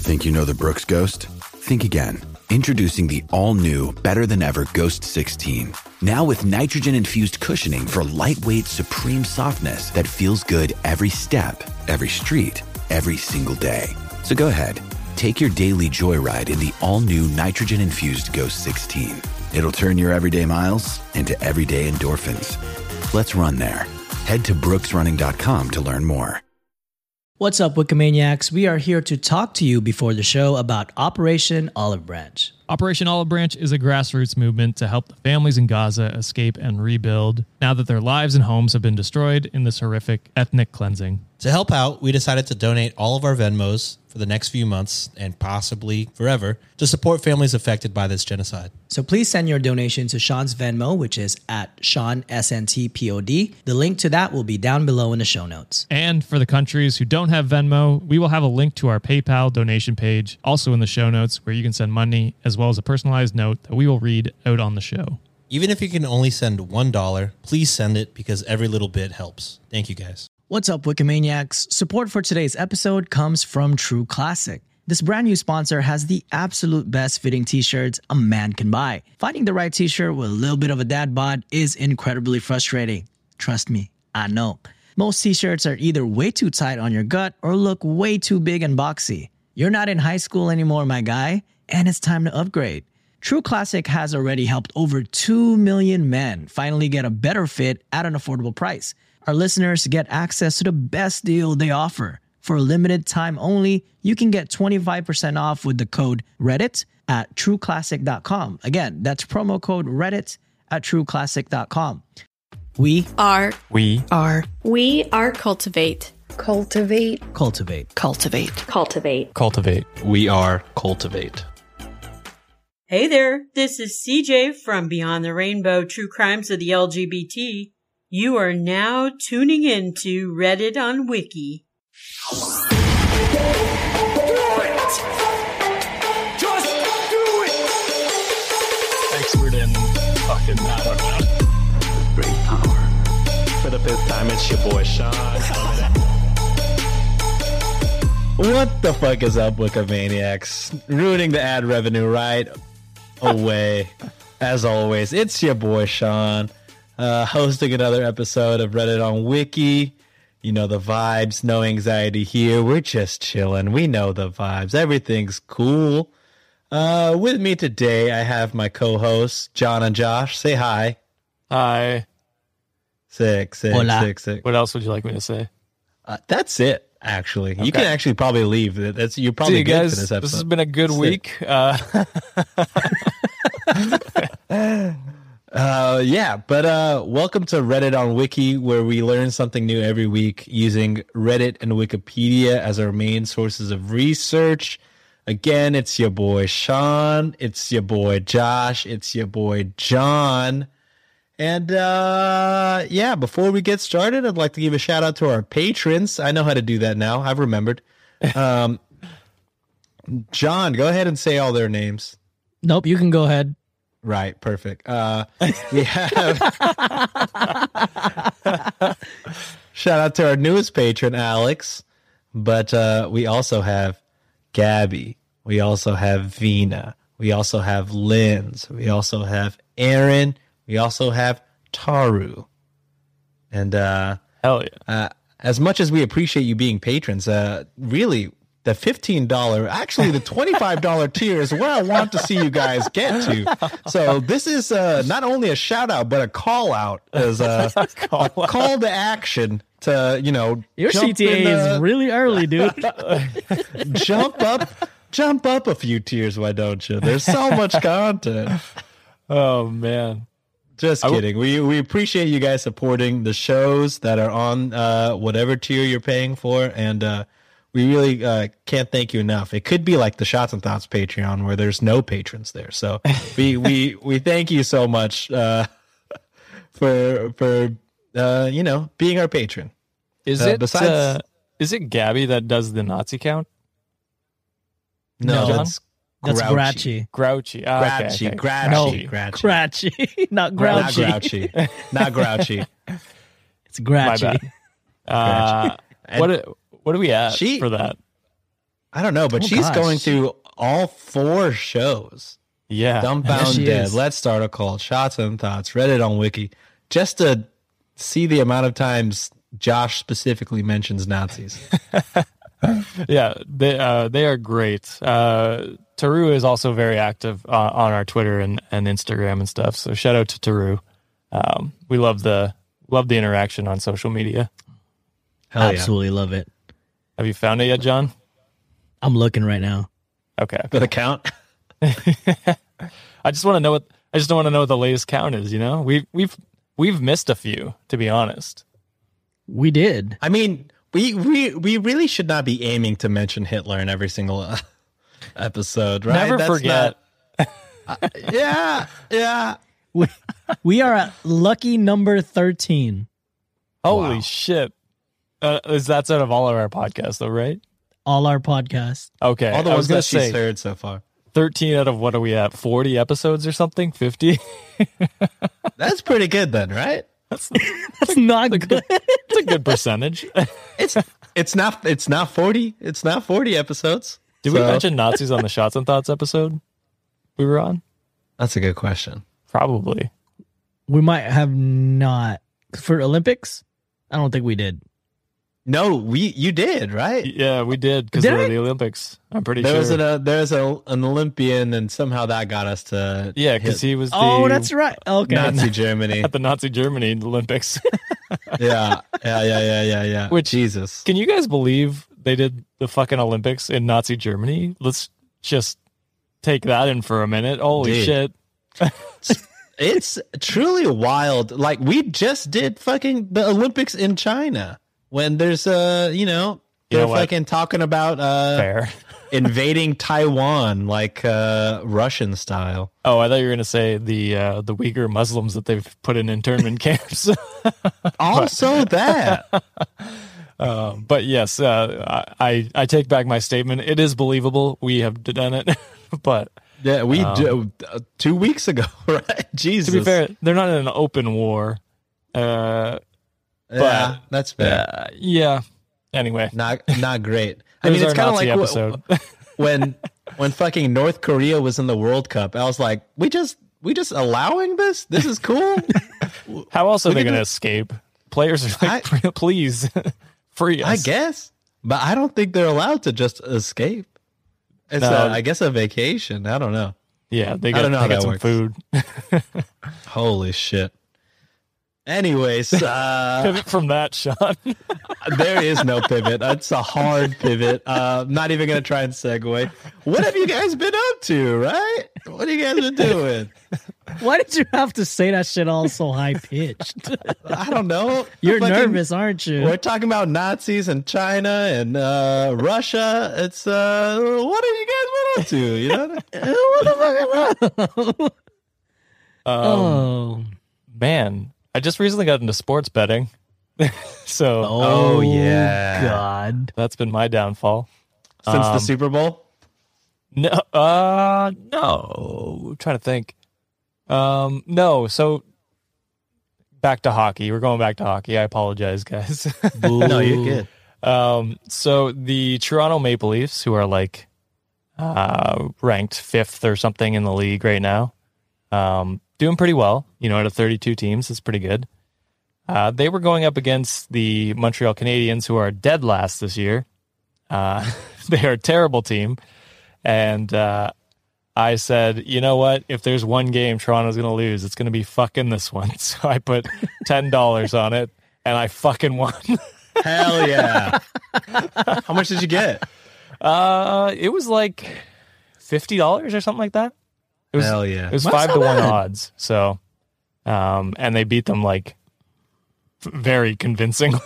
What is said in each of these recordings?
Think you know the Brooks Ghost? Think again. Introducing the all-new, better-than-ever Ghost 16. Now with nitrogen-infused cushioning for lightweight, supreme softness that feels good every step, every street, every single day. So go ahead, take your daily joyride in the all-new nitrogen-infused Ghost 16. It'll turn your everyday miles into everyday endorphins. Let's run there. Head to brooksrunning.com to learn more. What's up, Wikimaniacs? We are here to talk to you before the show about Operation Olive Branch. Operation Olive Branch is a grassroots movement to help the families in Gaza escape and rebuild now that their lives and homes have been destroyed in this horrific ethnic cleansing. To help out, we decided to donate all of our Venmos for the next few months and possibly forever to support families affected by this genocide. So please send your donation to Sean's Venmo, which is at Sean SNTPOD. The link to that will be down below in the show notes. And for the countries who don't have Venmo, we will have a link to our PayPal donation page also in the show notes where you can send money as well as a personalized note that we will read out on the show. Even if you can only send $1, please send it because every little bit helps. Thank you guys. What's up, Wikimaniacs? Support for today's episode comes from True Classic. This brand new sponsor has the absolute best fitting t-shirts a man can buy. Finding the right t-shirt with a little bit of a dad bod is incredibly frustrating. Trust me, I know. Most t-shirts are either way too tight on your gut or look way too big and boxy. You're not in high school anymore, my guy, and it's time to upgrade. True Classic has already helped over 2 million men finally get a better fit at an affordable price. Our listeners get access to the best deal they offer. For a limited time only, you can get 25% off with the code Reddit at trueclassic.com. Again, that's promo code Reddit at trueclassic.com. We are Cultivate. We are Cultivate. Hey there, this is CJ from Beyond the Rainbow True Crimes of the LGBT. You are now tuning in to Reddit on Wiki. Just do it! Thanks for in fucking, I don't know. Great power. For the fifth time, it's your boy Sean. What the fuck is up, Wikimaniacs? Ruining the ad revenue right away. As always, it's your boy Sean. Hosting another episode of Reddit on Wiki. You know the vibes, no anxiety here. We're just chilling. We know the vibes. Everything's cool. With me today, I have my co-hosts, John and Josh. Say hi. Hi. Sick. What else would you like me to say? That's it, actually. Okay. You can actually probably leave. You're probably good guys, for this episode. This has been a good week. Welcome to Reddit on Wiki, where we learn something new every week using Reddit and Wikipedia as our main sources of research. Again, it's your boy Sean, it's your boy Josh, it's your boy John. And before we get started, I'd like to give a shout out to our patrons. I know how to do that now. I've remembered. John, go ahead and say all their names. Nope, you can go ahead. Right, perfect. We have shout out to our newest patron, Alex. But we also have Gabby. We also have Vina. We also have Linz. We also have Aaron. We also have Taru. And hell yeah. As much as we appreciate you being patrons, really, the $15, actually the $25 tier is where I want to see you guys get to. So this is not only a shout out, but a call out as a call to action to, your CTA is really early, dude. jump up a few tiers. Why don't you? There's so much content. Oh man. Just kidding. We appreciate you guys supporting the shows that are on whatever tier you're paying for. And, we really can't thank you enough. It could be like the Shots and Thoughts Patreon where there's no patrons there. So we thank you so much for being our patron. Is it Gabby that does the Nazi count? No, John? that's Grouchy. Grouchy. Grouchy. Not grouchy. Not grouchy. It's grouchy. My bad. What do we at for that? I don't know, but she's gosh. going through all 4 shows. Yeah. Dumbbound Yes, she Dead, is. Let's Start a Cult, Shots and Thoughts, Reddit on Wiki, just to see the amount of times Josh specifically mentions Nazis. Yeah, they are great. Taru is also very active on our Twitter and Instagram and stuff. So shout out to Taru. We love the interaction on social media. Hell yeah. Absolutely love it. Have you found it yet, John? I'm looking right now. Okay. For the count? I just want to know what the latest count is. You know, we've missed a few, to be honest. We did. I mean, we really should not be aiming to mention Hitler in every single episode, right? Never forget. Yeah. We are at lucky number 13. Holy Wow. shit! That's out of all of our podcasts, though, right? All our podcasts. Okay. All the I ones was gonna that she's say heard so far. 13 out of what are we at? 40 episodes or something? 50? That's pretty good then, right? That's not good. It's a good percentage. It's not 40. It's not 40 episodes. Did we So- mention Nazis on the Shots and Thoughts episode we were on? That's a good question. Probably. We might have not. For Olympics? I don't think we did. No, you did, right? Yeah, we did because Did they were I? the Olympics. I'm pretty There sure. was an Olympian, and somehow that got us to Yeah, because hit he was the Oh, that's right. Okay. Nazi Germany. at the Nazi Germany Olympics. Yeah. Which- Jesus. Can you guys believe they did the fucking Olympics in Nazi Germany? Let's just take that in for a minute. Holy Dude. shit. It's truly wild. Like, we just did fucking the Olympics in China when there's they're know what? fucking talking about Fair. invading Taiwan like Russian style. Oh, I thought you were going to say the Uyghur Muslims that they've put in internment camps. Also that. But yes, I take back my statement. It is believable. We have done it. But Yeah, we do 2 weeks ago, right? Jesus. to be fair, they're not in an open war. yeah, that's fair. Yeah. Anyway, Not great. I there's mean, it's our kind of Nazi like episode. when fucking North Korea was in the World Cup. I was like, we just allowing this? This is cool. How else are We they could going to do- escape? Players are like, please, free us. I guess, but I don't think they're allowed to just escape. It's No. I guess a vacation. I don't know. Yeah, they I get, don't know they how get that some works. food. Holy shit. Anyways, Pivot from that, Sean. there is no pivot. It's a hard pivot. Not even going to try and segue. What have you guys been up to, right? What have you guys been doing? Why did you have to say that shit all so high pitched? I don't know. You're Fucking- nervous, aren't you? We're talking about Nazis and China and Russia. It's what have you guys been up to? You know? What the fuck is that? Oh. Man, I just recently got into sports betting. So Oh, yeah. God. that's been my downfall. Since the Super Bowl? No, no. I'm trying to think. No. So back to hockey. We're going back to hockey. I apologize, guys. No, you're good. So the Toronto Maple Leafs, who are like ranked 5th or something in the league right now, doing pretty well. You know, out of 32 teams, it's pretty good. They were going up against the Montreal Canadiens, who are dead last this year. They are a terrible team. And I said, you know what? If there's one game Toronto's going to lose, it's going to be fucking this one. So I put $10 on it, and I fucking won. Hell yeah. How much did you get? It was like $50 or something like that. It was, Hell yeah. It was That's 5 not to 1 bad. odds. So, and they beat them like very convincingly.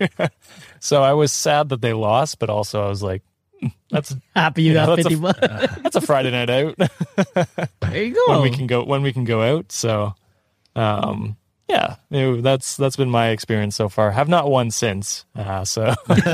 So I was sad that they lost, but also I was like, that's Happy you got that's a- 50 bucks. that's a Friday night out There you go. when we can go out. So, yeah, that's been my experience so far. Have not won since. So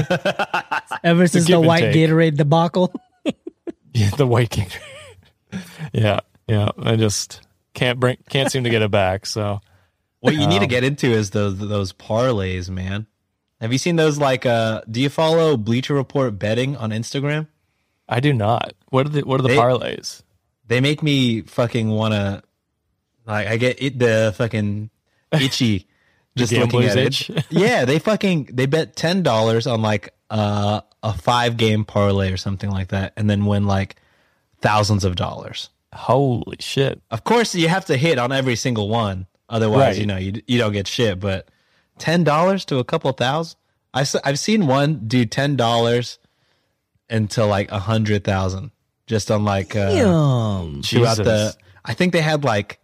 Ever since give the and white take. Gatorade debacle. yeah, the white king. yeah. I just can't seem to get it back. So. What you need to get into is those parlays, man. Have you seen those? Like, do you follow Bleacher Report betting on Instagram? I do not. What are the They- parlays? They make me fucking wanna, like, I get the fucking itchy just looking gambler's at itch? it. Yeah, they bet $10 on like a 5-game parlay or something like that, and then win like thousands of dollars. Holy shit! Of course, you have to hit on every single one, otherwise, Right. you don't get shit. But $10 to a couple thousand, I've seen one do $10 into like 100,000 just on like Damn. throughout the. Jesus. I think they had like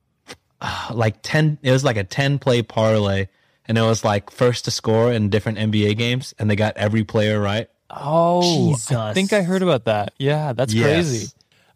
10. It was like a 10-play parlay, and it was like first to score in different NBA games, and they got every player right. Oh, I Jesus. think I heard about that. Yeah, that's Yes. crazy.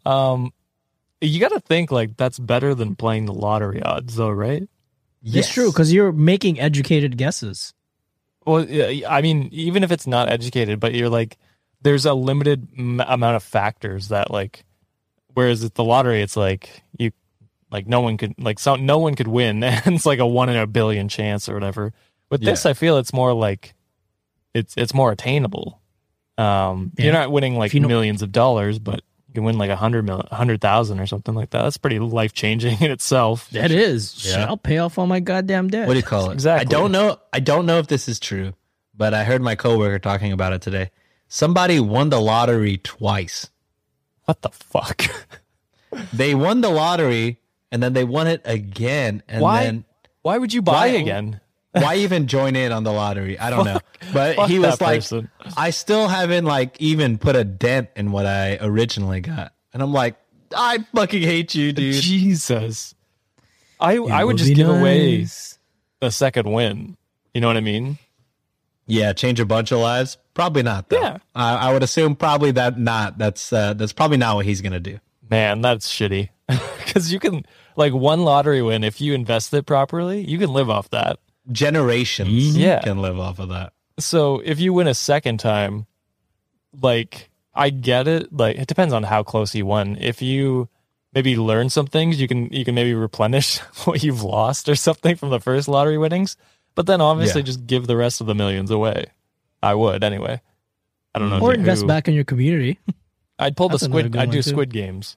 You got to think like that's better than playing the lottery odds, though, right? It's true, because you're making educated guesses. Well, yeah, I mean, even if it's not educated, but you're like, there's a limited amount of factors that like, whereas at the lottery, it's like you, like no one could no one could win, and it's like a 1 in a billion chance or whatever. With this, I feel it's more like it's more attainable. You're not winning like millions of dollars, but you can win like 100,000 or something like that. That's pretty life changing in itself. That is. Yeah. Shit, I'll pay off all my goddamn debt. What do you call it? Exactly. I don't know if this is true, but I heard my coworker talking about it today. Somebody won the lottery twice. What the fuck? They won the lottery and then they won it again. And Why? then Why would you buy again? why even join in on the lottery? I don't know. But fuck he was that like, person. I still haven't like even put a dent in what I originally got. And I'm like, I fucking hate you, dude. Jesus. I would would just be give away nice. a second win. You know what I mean? Yeah, change a bunch of lives? Probably not, though. Yeah. I would assume probably that's probably not what he's gonna do. Man, that's shitty. Because you can, like, one lottery win, if you invest it properly, you can live off that. Generations Yeah. can live off of that. So if you win a second time, like, I get it. Like, it depends on how close you won. If you maybe learn some things, you can maybe replenish what you've lost or something from the first lottery winnings. But then obviously Yeah. just give the rest of the millions away. I would anyway. I don't know. Or invest back in your community. I'd pull That's the another squid. good I'd one, do too. Squid Games.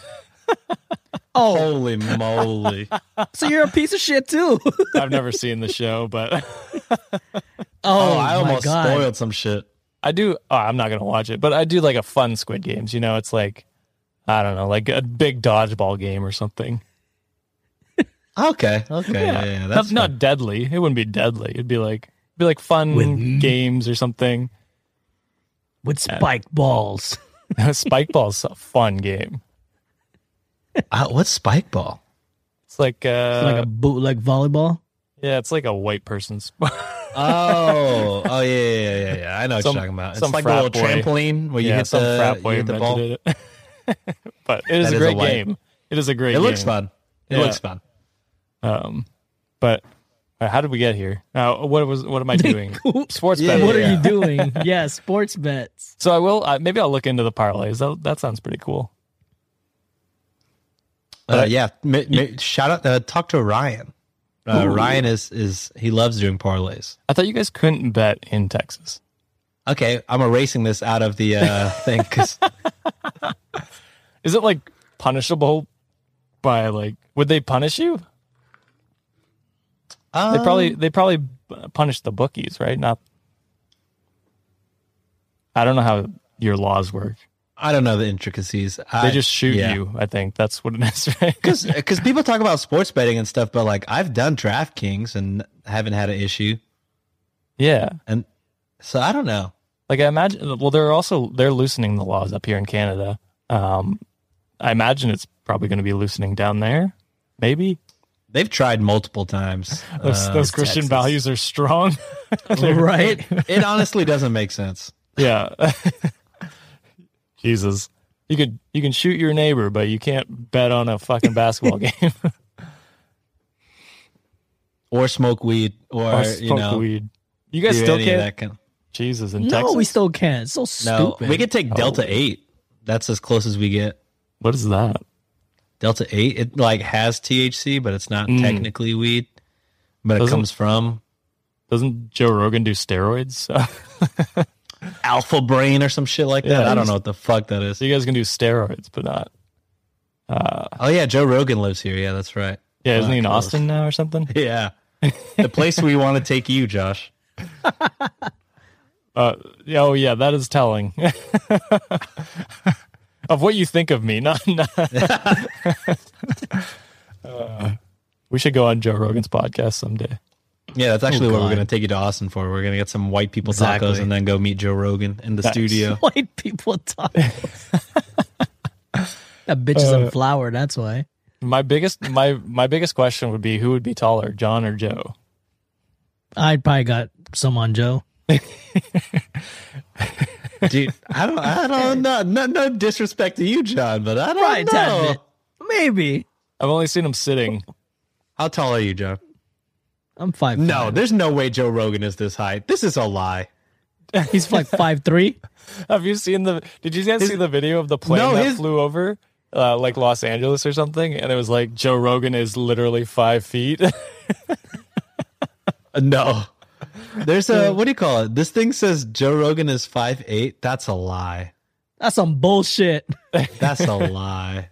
Holy moly. So you're a piece of shit too. I've never seen the show, but Oh, I my almost God. spoiled some shit. I do. Oh, I'm not gonna watch it, but I do like a fun Squid Games. You know, it's like, I don't know, like a big dodgeball game or something. Okay. Yeah, that's not deadly. It wouldn't be deadly. It'd be like fun games or something. With spike balls. Spike Ball's a fun game. what's spike ball? It's like Like a bootleg volleyball. yeah, it's like a white person's. Oh, yeah. I know what Some- you're talking about. It's some like a little frat boy. trampoline where you yeah, hit some the, frat boy you hit the ball. invented it. But it is That a is great a white- game. It is a great It game. looks fun. It Yeah. looks fun. But how did we get here? Now, what am I doing? Sports Yeah, betting. What are you doing? Yeah, sports bets. So I will. Maybe I'll look into the parlays. That sounds pretty cool. Yeah. Shout out. Talk to Ryan. Ryan is he loves doing parlays. I thought you guys couldn't bet in Texas. Okay, I'm erasing this out of the thing because Is it like punishable by like? Would they punish you? They probably punish the bookies, right? Not. I don't know how your laws work. I don't know the intricacies. They just shoot you. I think that's what it is, right? Because people talk about sports betting and stuff, but like I've done DraftKings and haven't had an issue, Yeah. and so I don't know. Like I imagine. Well, they're loosening the laws up here in Canada. I imagine it's probably going to be loosening down there. Maybe They've tried multiple times. those Christian Texas. values are strong. Right? It honestly doesn't make sense. Yeah. Jesus. You can shoot your neighbor, but you can't bet on a fucking basketball game Or smoke weed, or smoke weed. You guys do still any of can't. that kind. Jesus, in No, Texas. we still can't. It's so No, stupid. we could take Delta 8. That's as close as we get. What is that? Delta 8, it like has THC, but it's not technically weed. But it Doesn't- comes from. Doesn't Joe Rogan do steroids? Alpha Brain or some shit like that. Yeah, I don't know what the fuck that is. So you guys can do steroids, but not. Oh yeah, Joe Rogan lives here. Yeah, that's right. Yeah, isn't he in close. Austin now or something? Yeah, the place we want to take you, Josh. Oh yeah, that is telling of what you think of me. Not we should go on Joe Rogan's podcast someday. Yeah, that's actually what we're God. going to take you to Austin for. We're going to get some white people Exactly. tacos and then go meet Joe Rogan in the Nice. studio. White people talk. That bitch is on flour. That's why. My biggest question would be, who would be taller, John or Joe? I probably got some on Joe. Dude, I don't know. No disrespect to you, John, but I don't Probably a tad know. bit. Maybe. I've only seen him sitting. How tall are you, John? I'm 5'5". No, there's no way Joe Rogan is this height. This is a lie. He's like 5'3". Have you seen did you guys see the video of the plane No, that his- flew over like Los Angeles or something? And it was like, Joe Rogan is literally 5 feet. No. There's a, what do you call it? This thing says Joe Rogan is 5'8". That's a lie. That's some bullshit. That's a lie.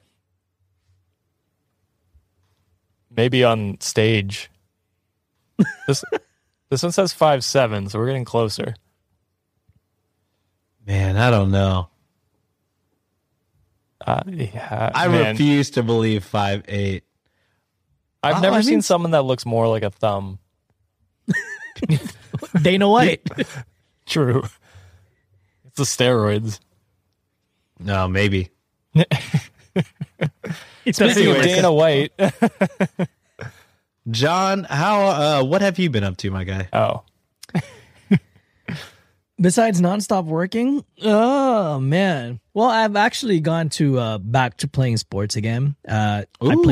Maybe on stage. This one says 5'7", so we're getting closer. Man, I don't know. Yeah, I man. refuse to believe 5'8". I've Oh, never I seen mean- someone that looks more like a thumb. Dana White. True. It's the steroids. No, maybe. Speaking of Anyways. Dana White. John, what have you been up to, my guy? Oh. Besides nonstop working, oh man. Well, I've actually gone to back to playing sports again. I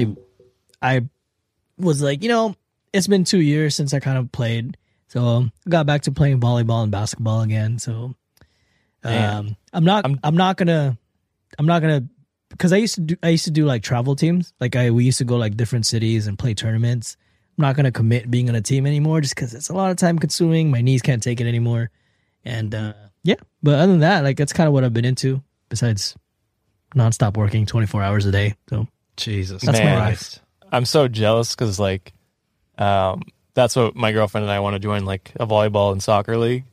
was like, it's been 2 years since I kind of played, so I got back to playing volleyball and basketball again. So, I'm not gonna, because I used to do like travel teams. Like we used to go like different cities and play tournaments. I'm not gonna commit being on a team anymore just because it's a lot of time consuming. My knees can't take it anymore. And yeah, but other than that, like that's kind of what I've been into. Besides nonstop working 24 hours a day. So Jesus. That's my Man. life. I'm so jealous because like that's what my girlfriend and I want to join, like a volleyball and soccer league.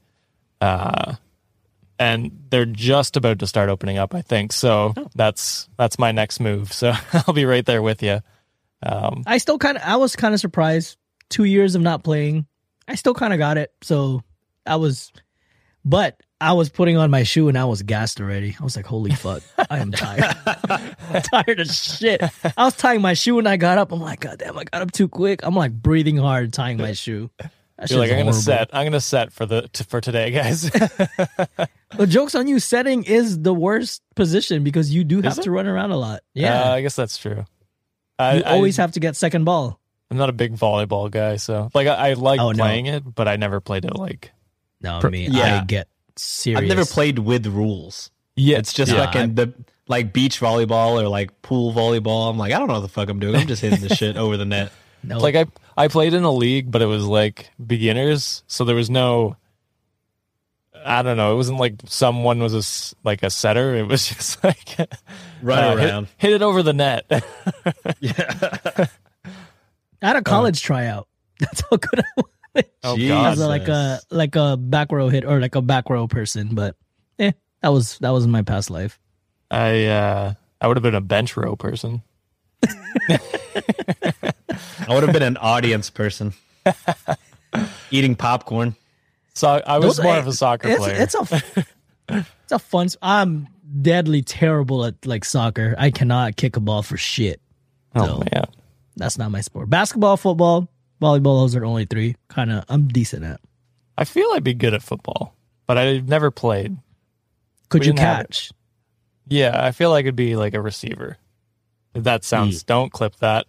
And they're just about to start opening up, I think. So that's my next move. So I'll be right there with you. I was kind of surprised. 2 years of not playing, I still kind of got it. So but I was putting on my shoe and I was gassed already. I was like, holy fuck, I am tired. I'm tired of shit. I was tying my shoe and I got up. I'm like, God damn, I got up too quick. I'm like breathing hard tying my shoe. That You're like, shit's horrible. I'm gonna set for today, guys. The joke's on you. Setting is the worst position because you do have it? to run around a lot. Yeah. I guess that's true. You always have to get second ball. I'm not a big volleyball guy, so like I like Oh, no. playing it, but I never played it like. No, I mean, yeah. I get serious. I've never played with rules. Yeah, It's just Yeah, fucking the like beach volleyball or like pool volleyball. I'm like, I don't know what the fuck I'm doing. I'm just hitting the shit over the net. No. like I played in a league, but it was like beginners, so there was no. I don't know. It wasn't like someone was like a setter. It was just like Run around. hit it over the net. I had a college tryout. That's how good I was. Oh Jesus. God! As like a back row hit or like a back row person, but that was my past life. I would have been a bench row person. I would have been an audience person. Eating popcorn. So I was more of a soccer player. It's a fun. I'm deadly terrible at like soccer. I cannot kick a ball for shit. oh so- man! That's not my sport. Basketball, football, volleyball. Those are the only three. I'm decent at. I feel I'd be good at football, but I've never played. Could We you didn't have it. catch? Yeah, I feel I could be like a receiver. If that sounds. Don't clip that.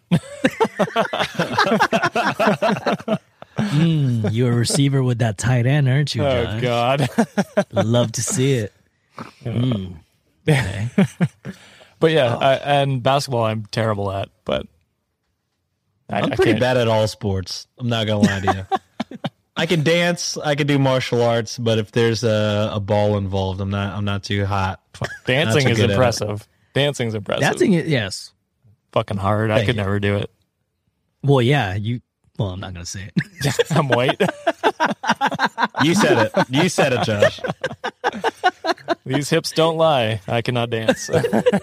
You're a receiver with that tight end, aren't you, Oh Josh? God! Love to see it. Okay. But yeah, and basketball I'm terrible at. But I'm pretty bad at all sports. I'm not gonna lie to you. I can dance. I can do martial arts, but if there's a ball involved, I'm not too hot. Dancing is impressive. Dancing's impressive. Dancing, yes. Fucking hard. I could never do it. Well, yeah, well, I'm not going to say it. I'm white. You said it. You said it, Josh. These hips don't lie. I cannot dance.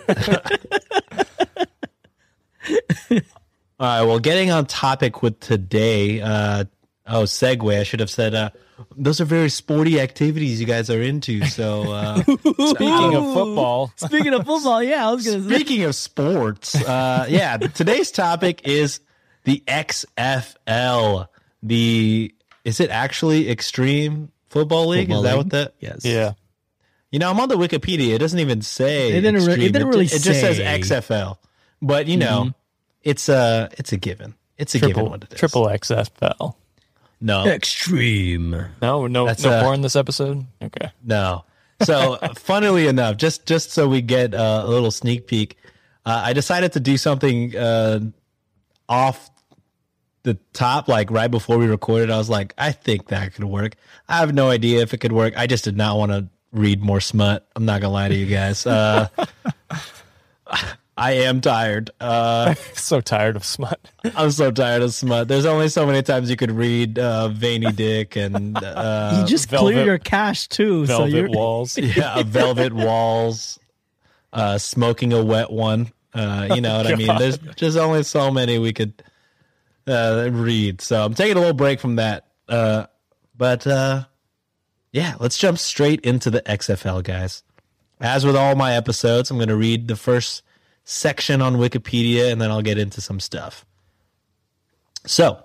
All right, well, getting on topic with today, segue, I should have said, those are very sporty activities you guys are into. So, Speaking of football. Speaking of football, yeah, I was going to say. Speaking of sports, today's topic is the XFL. Is it actually Extreme Football League? Football is that League? what that? Yes. Yeah. You know, I'm on the Wikipedia. It doesn't even say. It didn't really It just says say. XFL. But you know, it's a given. It's a given what it is. Triple XFL. No, Extreme. No That's porn this episode? Okay. no. So, funnily enough, just so we get a little sneak peek, I decided to do something off the top, like right before we recorded. I was like, I think that could work. I have no idea if it could work. I just did not want to read more smut. I'm not gonna lie to you guys. I am tired. So tired of smut. I'm so tired of smut. There's only so many times you could read Veiny Dick and You just Velvet- clear your cache, too. Velvet walls. velvet walls, smoking a wet one. You know what I mean? There's just only so many we could read. So I'm taking a little break from that. But let's jump straight into the XFL, guys. As with all my episodes, I'm going to read the first section on Wikipedia, and then I'll get into some stuff. So,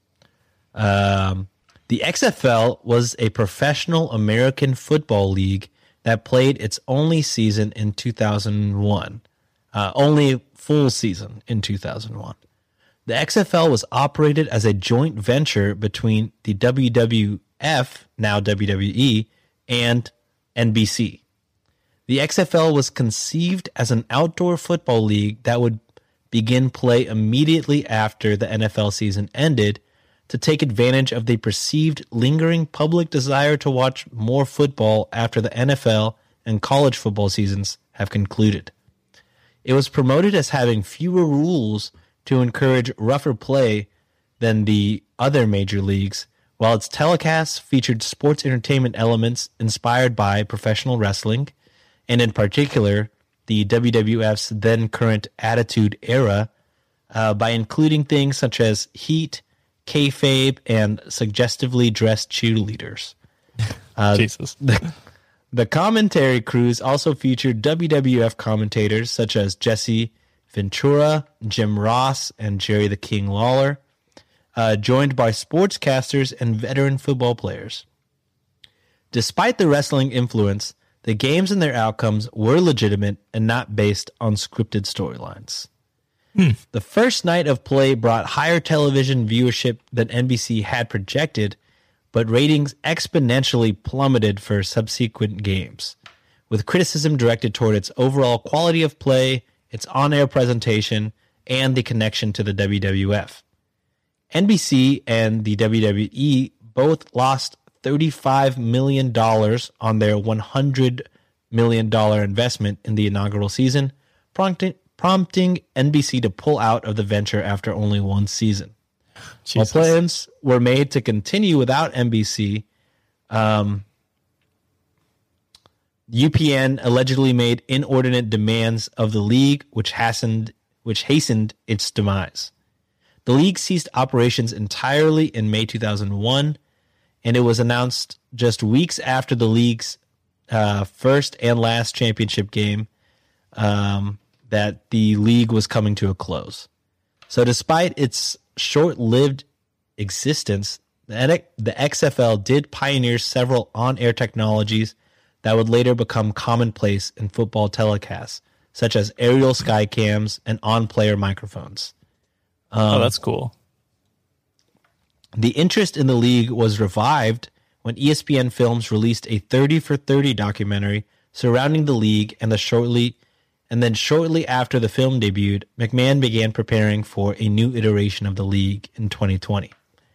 the XFL was a professional American football league that played its only season in 2001. Only full season in 2001. The XFL was operated as a joint venture between the WWF, now WWE, and NBC. The XFL was conceived as an outdoor football league that would begin play immediately after the NFL season ended to take advantage of the perceived lingering public desire to watch more football after the NFL and college football seasons have concluded. It was promoted as having fewer rules to encourage rougher play than the other major leagues, while its telecasts featured sports entertainment elements inspired by professional wrestling, and in particular, the WWF's then-current Attitude Era, by including things such as heat, kayfabe, and suggestively dressed cheerleaders. Jesus. The commentary crews also featured WWF commentators such as Jesse Ventura, Jim Ross, and Jerry the King Lawler, joined by sportscasters and veteran football players. Despite the wrestling influence, the games and their outcomes were legitimate and not based on scripted storylines. The first night of play brought higher television viewership than NBC had projected, but ratings exponentially plummeted for subsequent games, with criticism directed toward its overall quality of play, its on-air presentation, and the connection to the WWF. NBC and the WWE both lost $35 million on their $100 million investment in the inaugural season, prompting NBC to pull out of the venture after only one season. Jesus. While plans were made to continue without NBC, UPN allegedly made inordinate demands of the league, which hastened its demise. The league ceased operations entirely in May 2001, and it was announced just weeks after the league's first and last championship game that the league was coming to a close. So despite its short-lived existence, the XFL did pioneer several on-air technologies that would later become commonplace in football telecasts, such as aerial sky cams and on-player microphones. That's cool. The interest in the league was revived when ESPN Films released a 30 for 30 documentary surrounding the league, and then shortly after the film debuted, McMahon began preparing for a new iteration of the league in 2020.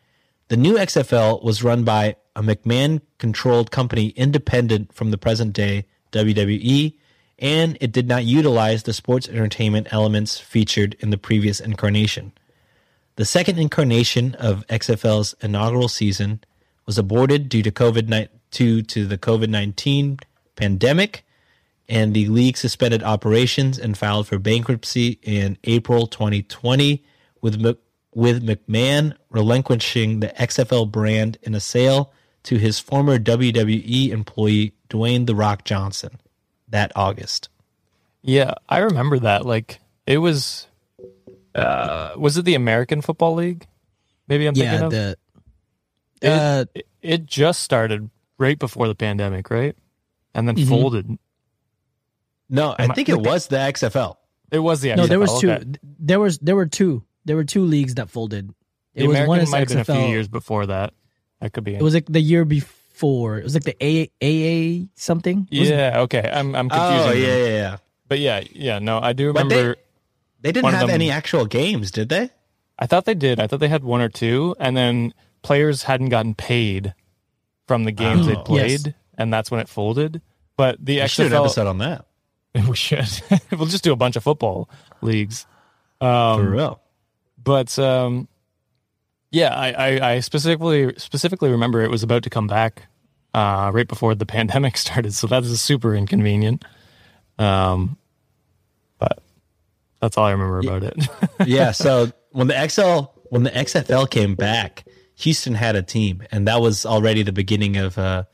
The new XFL was run by a McMahon-controlled company independent from the present-day WWE, and it did not utilize the sports entertainment elements featured in the previous incarnation. The second incarnation of XFL's inaugural season was aborted due to the COVID-19 pandemic, and the league suspended operations and filed for bankruptcy in April 2020, with McMahon relinquishing the XFL brand in a sale to his former WWE employee Dwayne "The Rock" Johnson that August. Yeah, I remember that. Like, it was it the American Football League? Maybe I'm thinking of? It just started right before the pandemic, right? And then folded. No, I think it was the XFL. It was the XFL. No, there was two. Okay. There were two. There were two leagues that folded. The American might have been a few years before that. That could be. It was like the year before. It was like the AA something. Yeah. Okay. I'm confusing. Oh yeah. But yeah. No, I do remember. They didn't have any actual games, did they? I thought they did. I thought they had one or two, and then players hadn't gotten paid from the games they played, and that's when it folded. But the XFL should have an episode on that. We should. We'll just do a bunch of football leagues. For real. But yeah, I specifically remember it was about to come back right before the pandemic started, so that is super inconvenient. But that's all I remember about it. Yeah, so when the XFL came back, Houston had a team, and that was already the beginning of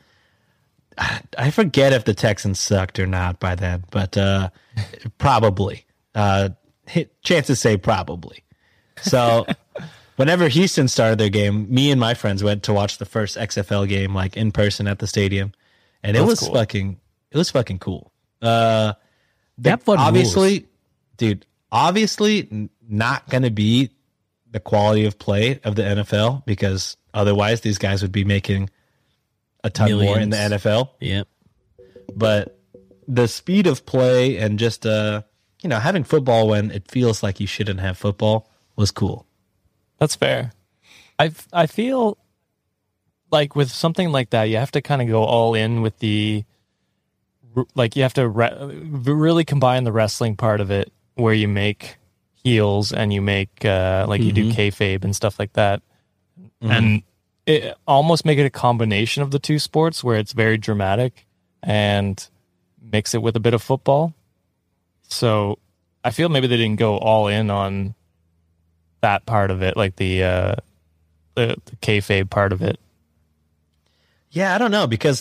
I forget if the Texans sucked or not by then, but probably. Chances say probably. So whenever Houston started their game, me and my friends went to watch the first XFL game, like in person at the stadium, and it was cool. It was fucking cool. That fun obviously, rules. dude. Obviously, not going to be the quality of play of the NFL, because otherwise these guys would be making a ton more in the NFL. Yep. But the speed of play and just having football when it feels like you shouldn't have football was cool. That's fair. I feel like with something like that, you have to kind of go all in with you have to really combine the wrestling part of it, where you make heels and you make you do kayfabe and stuff like that, and it almost make it a combination of the two sports where it's very dramatic and mix it with a bit of football. So I feel maybe they didn't go all in on that part of it, like the kayfabe part of it. Yeah, I don't know, because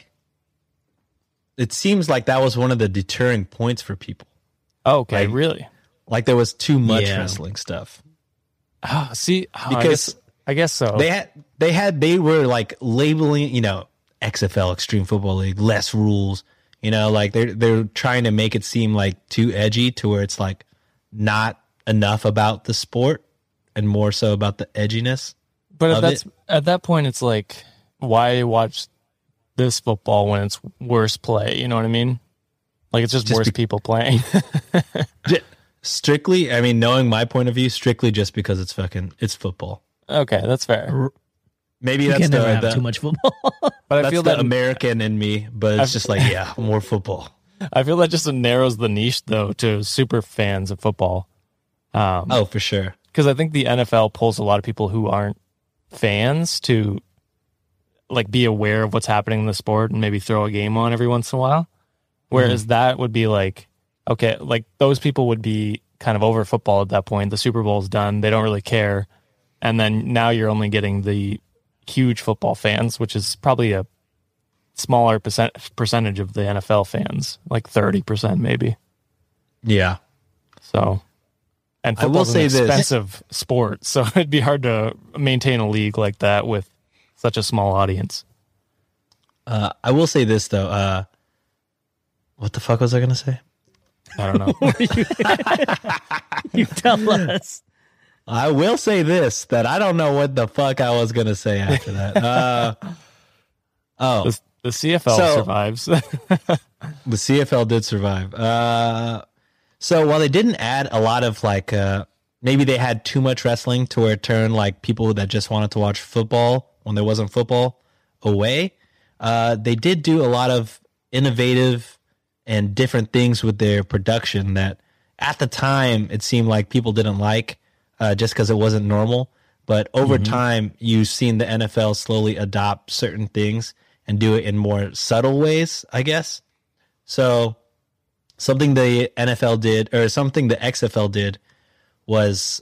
it seems like that was one of the deterring points for people. Oh, okay, really? Like there was too much wrestling stuff. Because I guess so. They were like labeling, XFL, Extreme Football League, less rules. Like they're trying to make it seem like too edgy, to where it's like not enough about the sport and more so about the edginess. But at that point, it's like, why watch this football when it's worse play? You know what I mean? Like, it's just worse people playing. Strictly, I mean, knowing my point of view, strictly just because it's football. Okay, that's fair. Maybe that's never have too much football. But I feel that American in me, but it's just like, more football. I feel that just narrows the niche, though, to super fans of football. For sure. Because I think the NFL pulls a lot of people who aren't fans to be aware of what's happening in the sport and maybe throw a game on every once in a while. Whereas that would be okay, those people would be kind of over football at that point. The Super Bowl's done. They don't really care. And then now you're only getting the huge football fans, which is probably a smaller percentage of the NFL fans, like 30% maybe. Yeah. So, and football's an expensive sport, so it'd be hard to maintain a league like that with such a small audience. I will say this, though. What the fuck was I going to say? I don't know. You tell us. I will say this, that I don't know what the fuck I was going to say after that. The CFL survives. The CFL did survive. So while they didn't add a lot of maybe they had too much wrestling to where it turned like people that just wanted to watch football when there wasn't football away. They did do a lot of innovative and different things with their production that at the time it seemed like people didn't like just because it wasn't normal. But over time, you've seen the NFL slowly adopt certain things and do it in more subtle ways, I guess. So something the NFL did, or something the XFL did, was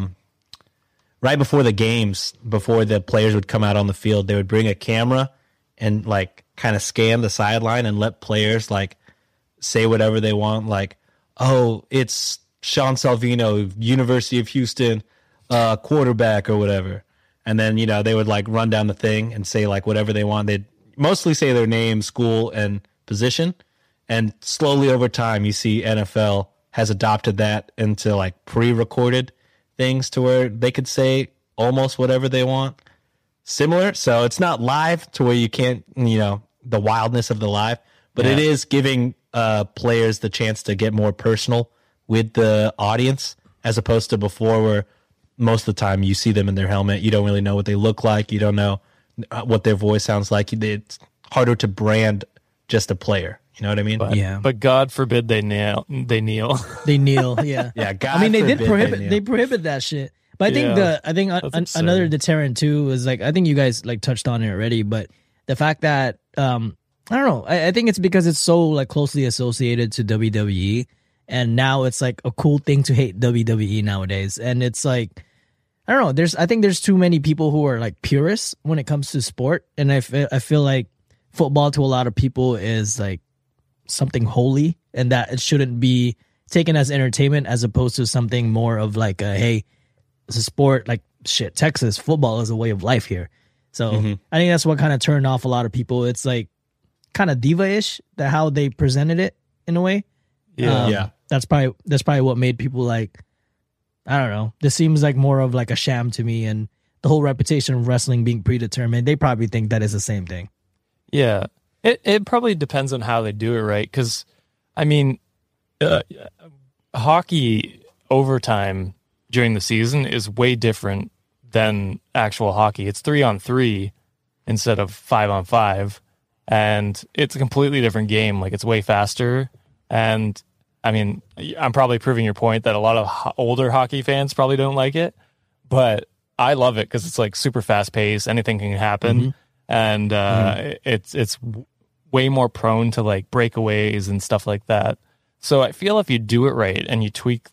right before the games, before the players would come out on the field, they would bring a camera and like kind of scan the sideline and let players like say whatever they want, like, oh, it's Sean Salvino, University of Houston, quarterback or whatever. And then, you know, they would like run down the thing and say like whatever they want. They'd mostly say their name, school, and position. And slowly over time, you see NFL has adopted that into like pre-recorded things to where they could say almost whatever they want. Similar. So it's not live to where you can't, you know, the wildness of the live, but it is giving players the chance to get more personal with the audience as opposed to before where most of the time you see them in their helmet. You don't really know what they look like. You don't know what their voice sounds like. It's harder to brand just a player. You know what I mean? But God forbid they kneel. They kneel. Yeah. Yeah. God I mean, they did forbid they prohibit that shit. But I think another deterrent too is like, I think you guys like touched on it already, but the fact that I don't know. I think it's because it's so like closely associated to WWE, and now it's like a cool thing to hate WWE nowadays. And it's like, I don't know. I think there's too many people who are like purists when it comes to sport, and I feel like football to a lot of people is like something holy, and that it shouldn't be taken as entertainment as opposed to something more of like a, hey, it's a sport. Like shit, Texas football is a way of life here. So I think that's what kind of turned off a lot of people. It's like kind of diva-ish, that how they presented it in a way. That's probably what made people like, I don't know, this seems like more of like a sham to me, and the whole reputation of wrestling being predetermined, they probably think that is the same thing. Yeah, it probably depends on how they do it, right? Because I mean, hockey overtime during the season is way different than actual hockey. It's 3-on-3 instead of 5-on-5, and it's a completely different game. Like, it's way faster. And I mean, I'm probably proving your point that a lot of older hockey fans probably don't like it, but I love it because it's like super fast paced. Anything can happen, and it's way more prone to like breakaways and stuff like that. So I feel if you do it right and you tweak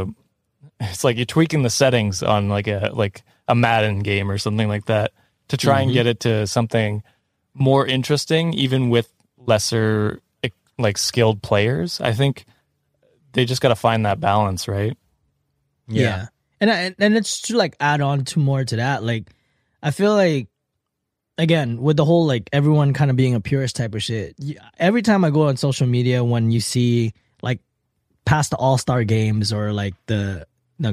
it's like you're tweaking the settings on like a Madden game or something like that to try and get it to something more interesting, even with lesser like skilled players. I think they just got to find that balance, right? Yeah. And it's to like add on to more to that. Like, I feel like, again, with the whole like everyone kind of being a purist type of shit, every time I go on social media, when you see like past the All-Star games or like the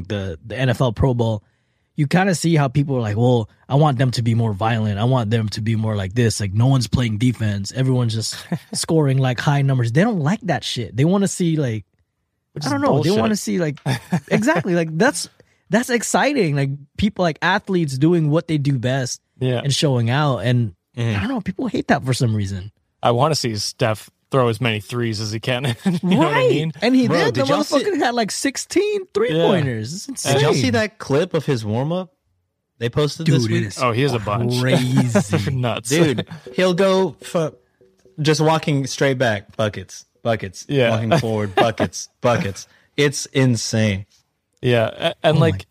NFL Pro Bowl, you kind of see how people are like, well, I want them to be more violent. I want them to be more like this. Like, no one's playing defense. Everyone's just scoring like high numbers. They don't like that shit. They want to see like, I don't know. Bullshit. They want to see like, exactly. Like that's exciting. Like people, like athletes doing what they do best and showing out. And I don't know, people hate that for some reason. I want to see Steph throw as many threes as he can. You know what I mean? And he did. The motherfucker had like 16 3-pointers. It's insane. Did y'all see that clip of his warm-up they posted this week? Oh, he has a bunch. Crazy. Nuts. Dude, he'll go just walking straight back, buckets. Yeah. Walking forward, buckets. It's insane. Yeah. And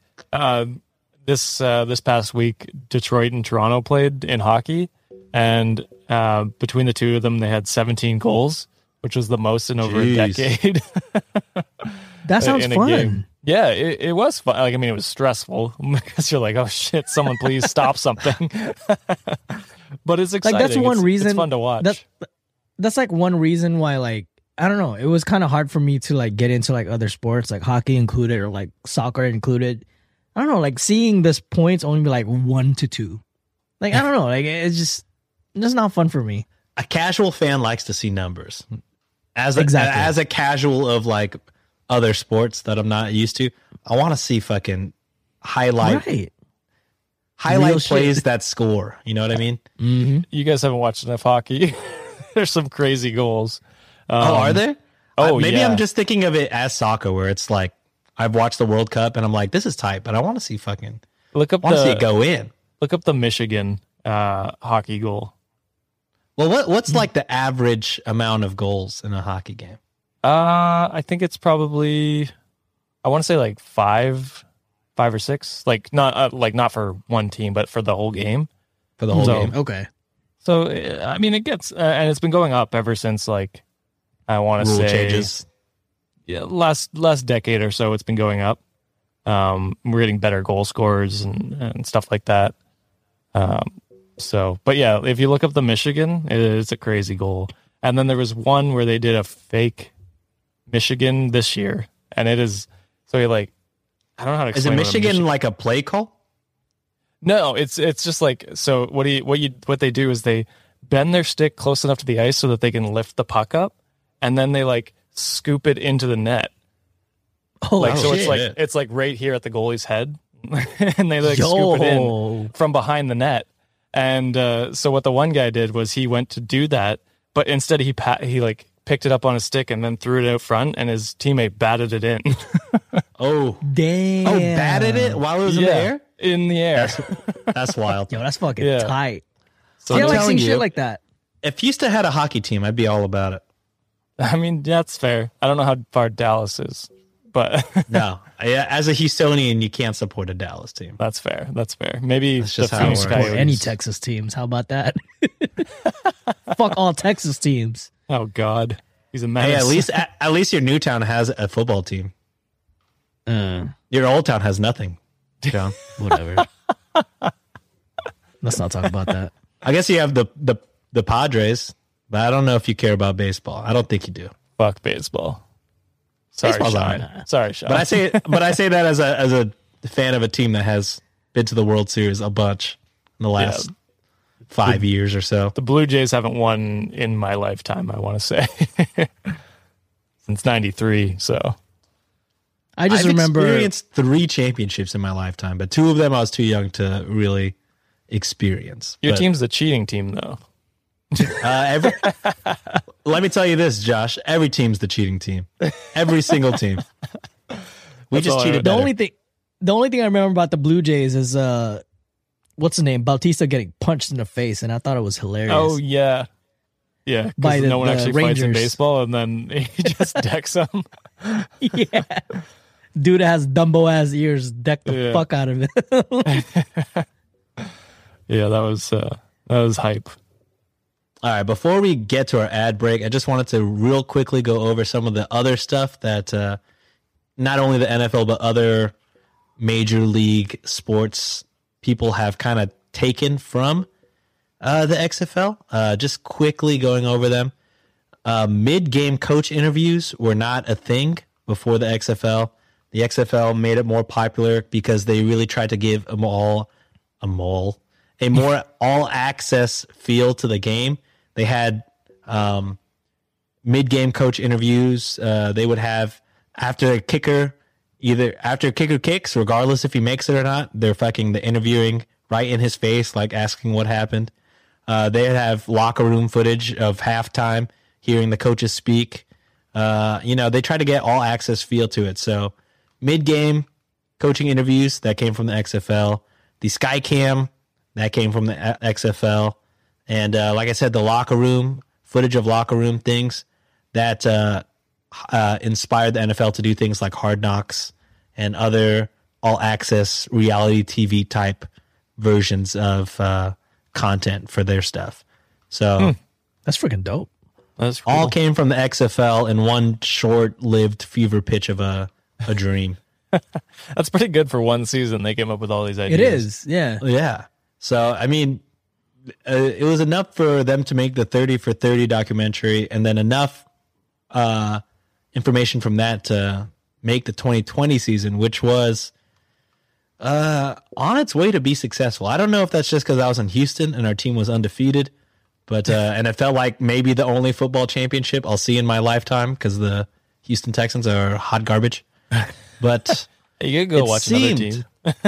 this past week, Detroit and Toronto played in hockey, and between the two of them, they had 17 goals, which was the most in over a decade. That sounds fun. Yeah, it was fun. Like, I mean, it was stressful because you're like, oh shit, someone please stop something. But it's exciting. Like, that's one reason. It's fun to watch. That's like one reason why, like, I don't know, it was kind of hard for me to like get into like other sports, like hockey included or like soccer included. I don't know, like seeing this points only be like 1-2. Like, I don't know, like it's just not fun for me. A casual fan likes to see numbers. As a casual of like, other sports that I'm not used to. I want to see fucking highlight Right. highlight Real plays shit. that score. You know what I mean? You guys haven't watched enough hockey. There's some crazy goals. Are there? Maybe yeah. I'm just thinking of it as soccer, where it's like I've watched the World Cup and I'm like, this is tight, but I want to see Look up see it go in. Look up the Michigan hockey goal. Well, what's like the average amount of goals in a hockey game? I think it's probably, I want to say like five or six. Like not for one team, but for the whole game. For the whole So- game? Okay. So I mean, it gets and it's been going up ever since like I want to Rule say changes. yeah, last decade or so. It's been going up. We're getting better goal scorers and stuff like that. So, but yeah, if you look up the Michigan, it's a crazy goal. And then there was one where they did a fake Michigan this year, and it is so you're like, I don't know how to Is it explain. what a Michigan like a play call? No, it's just like so. What they do is they bend their stick close enough to the ice so that they can lift the puck up, and then they like scoop it into the net. Oh, Like so, shit. it's like right here at the goalie's head, and they like scoop it in from behind the net. And so what the one guy did was he went to do that, but instead he like picked it up on his stick and then threw it out front, and his teammate batted it in. Oh, Damn. batted it while it was in the air? in the air. That's wild. Yo, that's fucking Yeah. tight. So I like telling seeing you. shit like that. If Houston had a hockey team, I'd be all about it. I mean, that's fair. I don't know how far Dallas is, but No, as a Houstonian, you can't support a Dallas team. that's fair. That's fair. Maybe That's the just how it Phoenix works. Or Coyotes. any Texas teams. How about that? Fuck all Texas teams. Oh God, he's a Hey, menace. at least your new town has a football team. Your old town has nothing, John. Whatever. Let's not talk about that. I guess you have the Padres, but I don't know if you care about baseball. I don't think you do. Fuck baseball. Sorry, Baseball's Sean. alright. Sorry, Sean. But I say that as a fan of a team that has been to the World Series a bunch in the last 5 years or so. the Blue Jays haven't won in my lifetime. I want to say since '93. So I just I've remember. experienced 3 championships in my lifetime, but 2 of them I was too young to really experience. your But, team's the cheating team, though. let me tell you this, Josh. Every team's the cheating team. Every single team. We That's all just I cheated know. better. The only thing I remember about the Blue Jays is what's the name? Bautista getting punched in the face, and I thought it was hilarious. Oh yeah, yeah. By Because the- no one the actually fights in Rangers. baseball, and then he just decks them. Yeah. Dude that has Dumbo ass ears, deck the Yeah. fuck out of it. Yeah, that was hype. All right, before we get to our ad break, I just wanted to real quickly go over some of the other stuff that not only the NFL, but other major league sports people have kind of taken from the XFL. Just quickly going over them. Mid-game coach interviews were not a thing before the XFL. The XFL made it more popular because they really tried to give a more all-access feel to the game. They had mid-game coach interviews. They would have after a kicker kicks, regardless if he makes it or not, they're fucking the interviewing right in his face, like asking what happened. They'd have locker room footage of halftime, hearing the coaches speak. They try to get all access feel to it. So mid-game coaching interviews, that came from the XFL. The Skycam, that came from the XFL. And like I said, the locker room, footage of locker room things, that inspired the NFL to do things like Hard Knocks and other all-access reality TV type versions of content for their stuff. So That's freaking dope. That's cool. all came from the XFL in one short-lived fever pitch of a dream. That's pretty good for one season. They came up with all these ideas. It is, yeah. Yeah. So, I mean, it was enough for them to make the 30 for 30 documentary, and then enough information from that to make the 2020 season, which was on its way to be successful. I don't know if that's just because I was in Houston and our team was undefeated, but and it felt like maybe the only football championship I'll see in my lifetime because the Houston Texans are hot garbage. But You could go watch another team.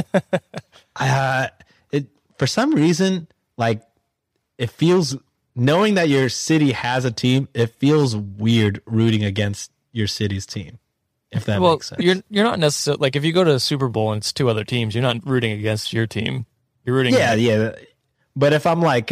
For some reason, like, it feels, knowing that your city has a team, it feels weird rooting against your city's team. If that makes sense. You're not necessarily, like, if you go to a Super Bowl and it's two other teams, you're not rooting against your team. You're rooting. Yeah. But if I'm like,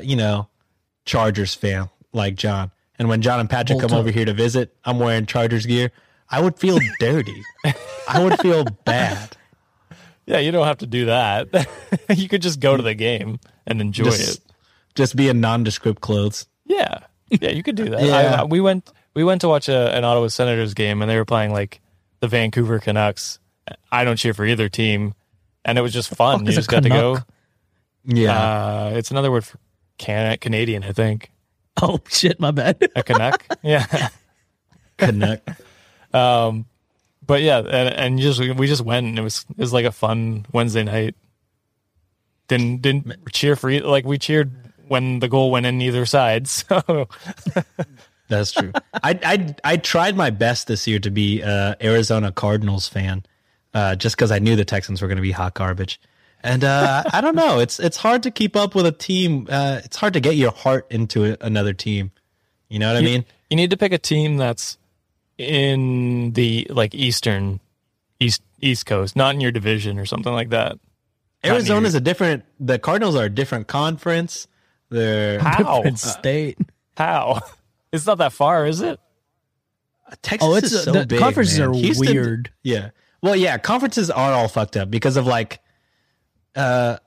Chargers fan, like John, and when John and Patrick come over here to visit, I'm wearing Chargers gear, I would feel dirty. I would feel bad. Yeah, you don't have to do that. You could just go to the game and enjoy it. Just be in nondescript clothes. Yeah, you could do that. Yeah. We went to watch an Ottawa Senators game, and they were playing like the Vancouver Canucks. I don't cheer for either team, and it was just fun. You just got to go. Yeah, it's another word for Canadian, I think. Oh shit, my bad. A Canuck. Yeah, Canuck. But yeah, and we just went, and it was like a fun Wednesday night. Didn't cheer for like we cheered when the goal went in either side. So that's true. I tried my best this year to be a Arizona Cardinals fan, just because I knew the Texans were going to be hot garbage. And I don't know. It's hard to keep up with a team. It's hard to get your heart into another team. You know what I mean? You need to pick a team that's in the like East Coast, not in your division or something like that. Arizona's the Cardinals are a different conference. They're Different state. How? It's not that far, is it? Texas is so the big. conferences man. are Houston, weird. Yeah. Well, yeah, conferences are all fucked up because of like The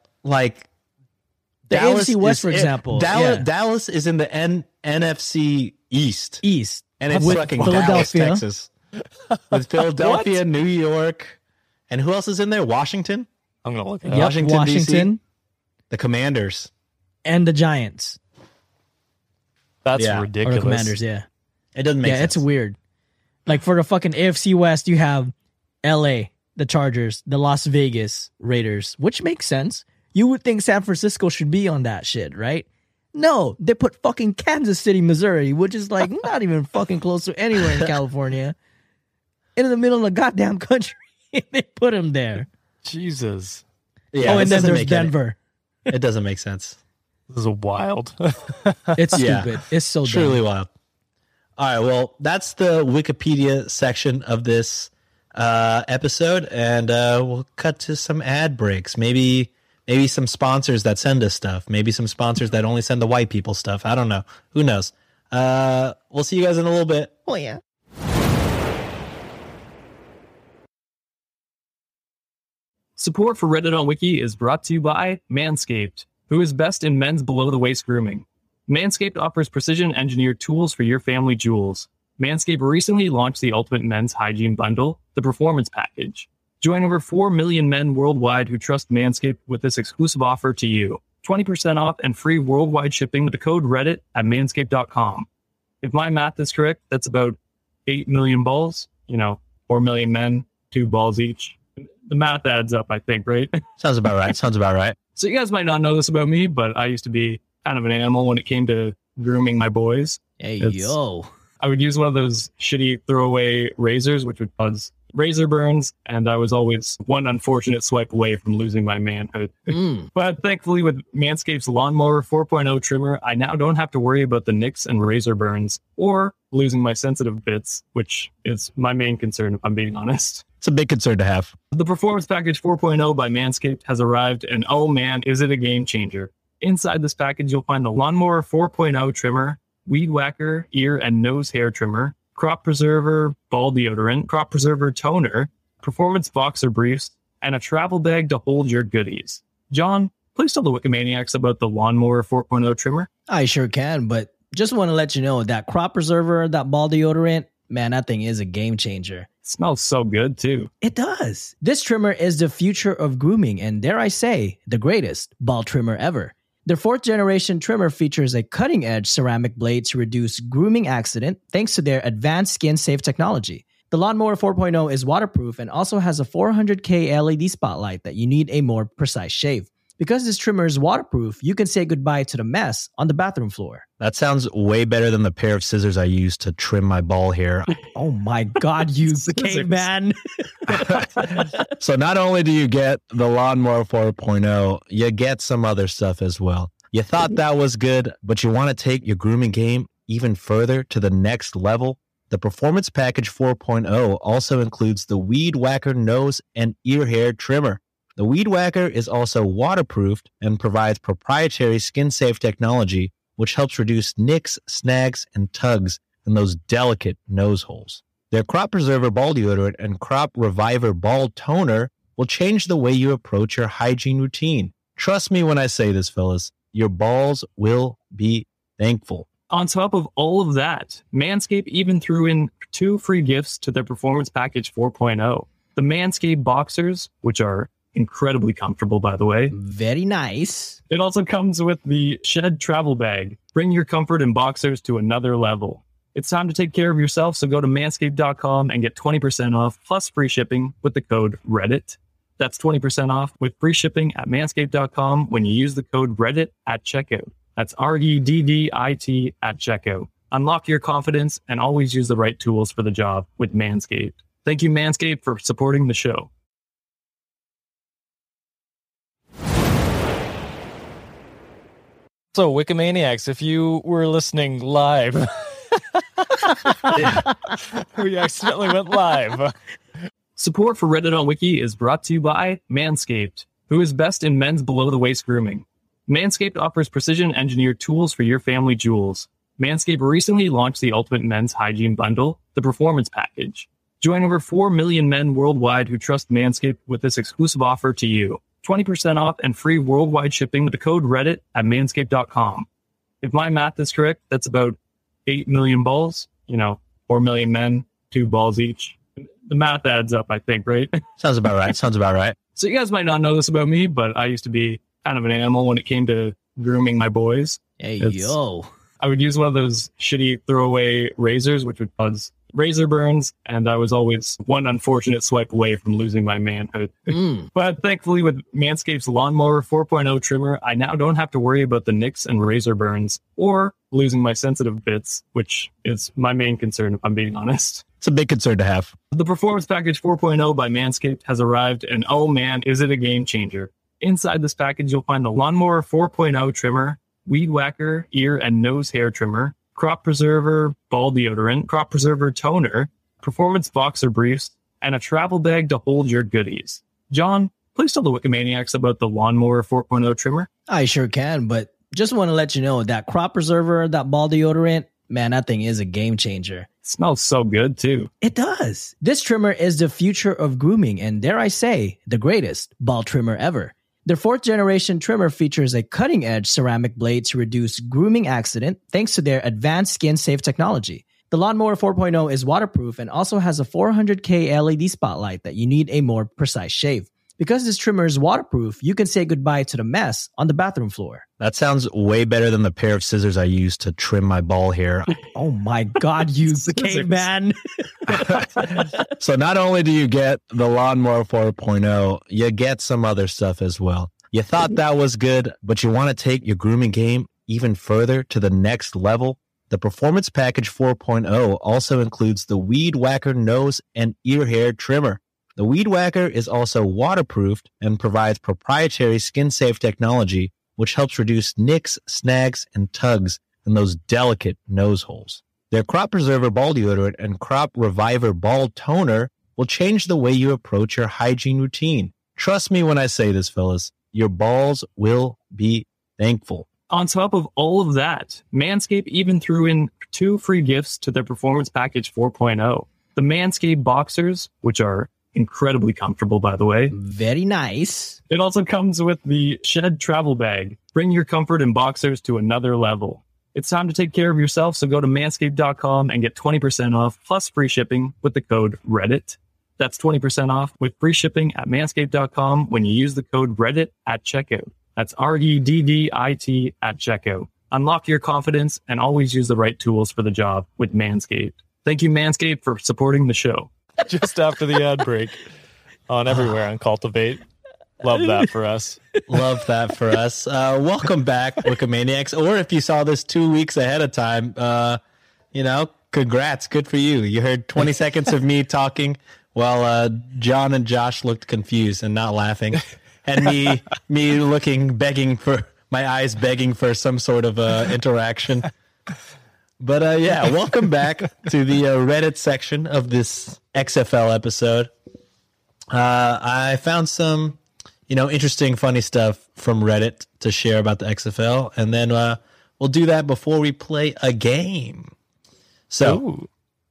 Dallas AFC West, is for example. Dallas is in the NFC East. And it's with fucking Philadelphia. Dallas, Texas. With Philadelphia, New York, and who else is in there? Washington? I'm gonna look it Yep, up. Washington, Washington, DC? The Commanders. and the Giants. That's Yeah. Or the Or ridiculous. the Commanders, yeah. It doesn't make Yeah, sense. it's weird. Like for the fucking AFC West, you have LA, the Chargers, the Las Vegas Raiders, which makes sense. You would think San Francisco should be on that shit, right? No, they put fucking Kansas City, Missouri, which is like not even fucking close to anywhere in California. In the middle of the goddamn country. They put them there. Jesus, Yeah, and this then doesn't there's make Denver. It doesn't make sense. this is wild. It's Yeah. stupid. It's so Truly dumb. wild. All right, well, that's the Wikipedia section of this episode, and we'll cut to some ad breaks. Maybe some sponsors that send us stuff. Maybe some sponsors that only send the white people stuff. I don't know. Who knows? We'll see you guys in a little bit. Oh, yeah. Support for Reddit on Wiki is brought to you by Manscaped, who is best in men's below-the-waist grooming. Manscaped offers precision-engineered tools for your family jewels. Manscaped recently launched the Ultimate Men's Hygiene Bundle, the Performance Package. Join over 4 million men worldwide who trust Manscaped with this exclusive offer to you. 20% off and free worldwide shipping with the code Reddit at manscaped.com. If my math is correct, that's about 8 million balls. 4 million men, 2 balls each. The math adds up, I think, right? Sounds about right. So you guys might not know this about me, but I used to be kind of an animal when it came to grooming my boys. Hey, It's- yo. I would use one of those shitty throwaway razors, which would cause razor burns, and I was always one unfortunate swipe away from losing my manhood. But thankfully, with Manscaped's Lawnmower 4.0 trimmer, I now don't have to worry about the nicks and razor burns or losing my sensitive bits, which is my main concern, if I'm being honest. It's a big concern to have. The Performance Package 4.0 by Manscaped has arrived, and oh man, is it a game changer. Inside this package, you'll find the Lawnmower 4.0 trimmer, Weed Whacker ear and nose hair trimmer, Crop Preserver ball deodorant, Crop Preserver toner, Performance boxer briefs, and a travel bag to hold your goodies. John, please tell the Wikimaniacs about the Lawnmower 4.0 trimmer. I sure can, but just want to let you know that crop preserver, that ball deodorant, man, that thing is a game changer. It smells so good, too. It does. This trimmer is the future of grooming and, dare I say, the greatest ball trimmer ever. Their 4th generation trimmer features a cutting-edge ceramic blade to reduce grooming accident thanks to their advanced skin-safe technology. The Lawnmower 4.0 is waterproof and also has a 400K LED spotlight that you need a more precise shave. Because this trimmer is waterproof, you can say goodbye to the mess on the bathroom floor. That sounds way better than the pair of scissors I use to trim my ball hair. Oh my God, you caveman. So not only do you get the Lawnmower 4.0, you get some other stuff as well. You thought that was good, but you want to take your grooming game even further to the next level? The Performance Package 4.0 also includes the Weed Whacker nose and ear hair trimmer. The Weed Whacker is also waterproofed and provides proprietary skin-safe technology, which helps reduce nicks, snags, and tugs in those delicate nose holes. Their Crop Preserver Ball Deodorant and Crop Reviver Ball Toner will change the way you approach your hygiene routine. Trust me when I say this, fellas. Your balls will be thankful. On top of all of that, Manscaped even threw in 2 free gifts to their Performance Package 4.0. The Manscaped Boxers, which are incredibly comfortable, by the way. Very nice. It also comes with the Shed Travel Bag. Bring your comfort in boxers to another level. It's time to take care of yourself, so go to manscaped.com and get 20% off plus free shipping with the code REDDIT. That's 20% off with free shipping at manscaped.com when you use the code REDDIT at checkout. That's REDDIT at checkout. Unlock your confidence and always use the right tools for the job with Manscaped. Thank you, Manscaped, for supporting the show. So, Wikimaniacs, if you were listening live, we accidentally went live. Support for Reddit on Wiki is brought to you by Manscaped, who is best in men's below-the-waist grooming. Manscaped offers precision-engineered tools for your family jewels. Manscaped recently launched the Ultimate Men's Hygiene Bundle, the Performance Package. Join over 4 million men worldwide who trust Manscaped with this exclusive offer to you. 20% off and free worldwide shipping with the code REDDIT at manscaped.com. If my math is correct, that's about 8 million balls. 4 million men, 2 balls each. The math adds up, I think, right? Sounds about right. So you guys might not know this about me, but I used to be kind of an animal when it came to grooming my boys. I would use one of those shitty throwaway razors, which would cause razor burns, and I was always one unfortunate swipe away from losing my manhood. But thankfully, with Manscaped's Lawnmower 4.0 trimmer, I now don't have to worry about the nicks and razor burns or losing my sensitive bits, which is my main concern, if I'm being honest. It's a big concern to have. The Performance Package 4.0 by Manscaped has arrived, and oh man, is it a game changer. Inside this package, you'll find the Lawnmower 4.0 trimmer, Weed Whacker ear and nose hair trimmer, Crop Preserver Ball Deodorant, Crop Preserver Toner, Performance Boxer Briefs, and a travel bag to hold your goodies. John, please tell the Wikimaniacs about the Lawnmower 4.0 trimmer. I sure can, but just want to let you know that Crop Preserver, that ball deodorant, man, that thing is a game changer. It smells so good, too. It does. This trimmer is the future of grooming and, dare I say, the greatest ball trimmer ever. Their 4th generation trimmer features a cutting-edge ceramic blade to reduce grooming accident thanks to their advanced skin-safe technology. The Lawnmower 4.0 is waterproof and also has a 400K LED spotlight that you need a more precise shave. Because this trimmer is waterproof, you can say goodbye to the mess on the bathroom floor. That sounds way better than the pair of scissors I use to trim my ball hair. Oh my God, you caveman. So not only do you get the Lawnmower 4.0, you get some other stuff as well. You thought that was good, but you want to take your grooming game even further to the next level? The Performance Package 4.0 also includes the Weed Whacker nose and ear hair trimmer. The Weed Whacker is also waterproofed and provides proprietary skin-safe technology, which helps reduce nicks, snags, and tugs in those delicate nose holes. Their Crop Preserver Ball Deodorant and Crop Reviver Ball Toner will change the way you approach your hygiene routine. Trust me when I say this, fellas. Your balls will be thankful. On top of all of that, Manscaped even threw in 2 free gifts to their Performance Package 4.0. The Manscaped Boxers, which are incredibly comfortable, by the way. Very nice. It also comes with the Shed Travel Bag. Bring your comfort in boxers to another level. It's time to take care of yourself, so go to manscaped.com and get 20% off plus free shipping with the code REDDIT. That's 20% off with free shipping at manscaped.com when you use the code REDDIT at checkout. That's REDDIT at checkout. Unlock your confidence and always use the right tools for the job with Manscaped. Thank you, Manscaped, for supporting the show. Just after the ad break on everywhere on Cultivate. Love that for us. Love that for us. Welcome back, Wikimaniacs. Or if you saw this 2 weeks ahead of time, congrats. Good for you. You heard 20 seconds of me talking while John and Josh looked confused and not laughing. And me begging for my eyes begging for some sort of interaction. But welcome back to the Reddit section of this XFL episode. I found some interesting, funny stuff from Reddit to share about the XFL, and then we'll do that before we play a game. So,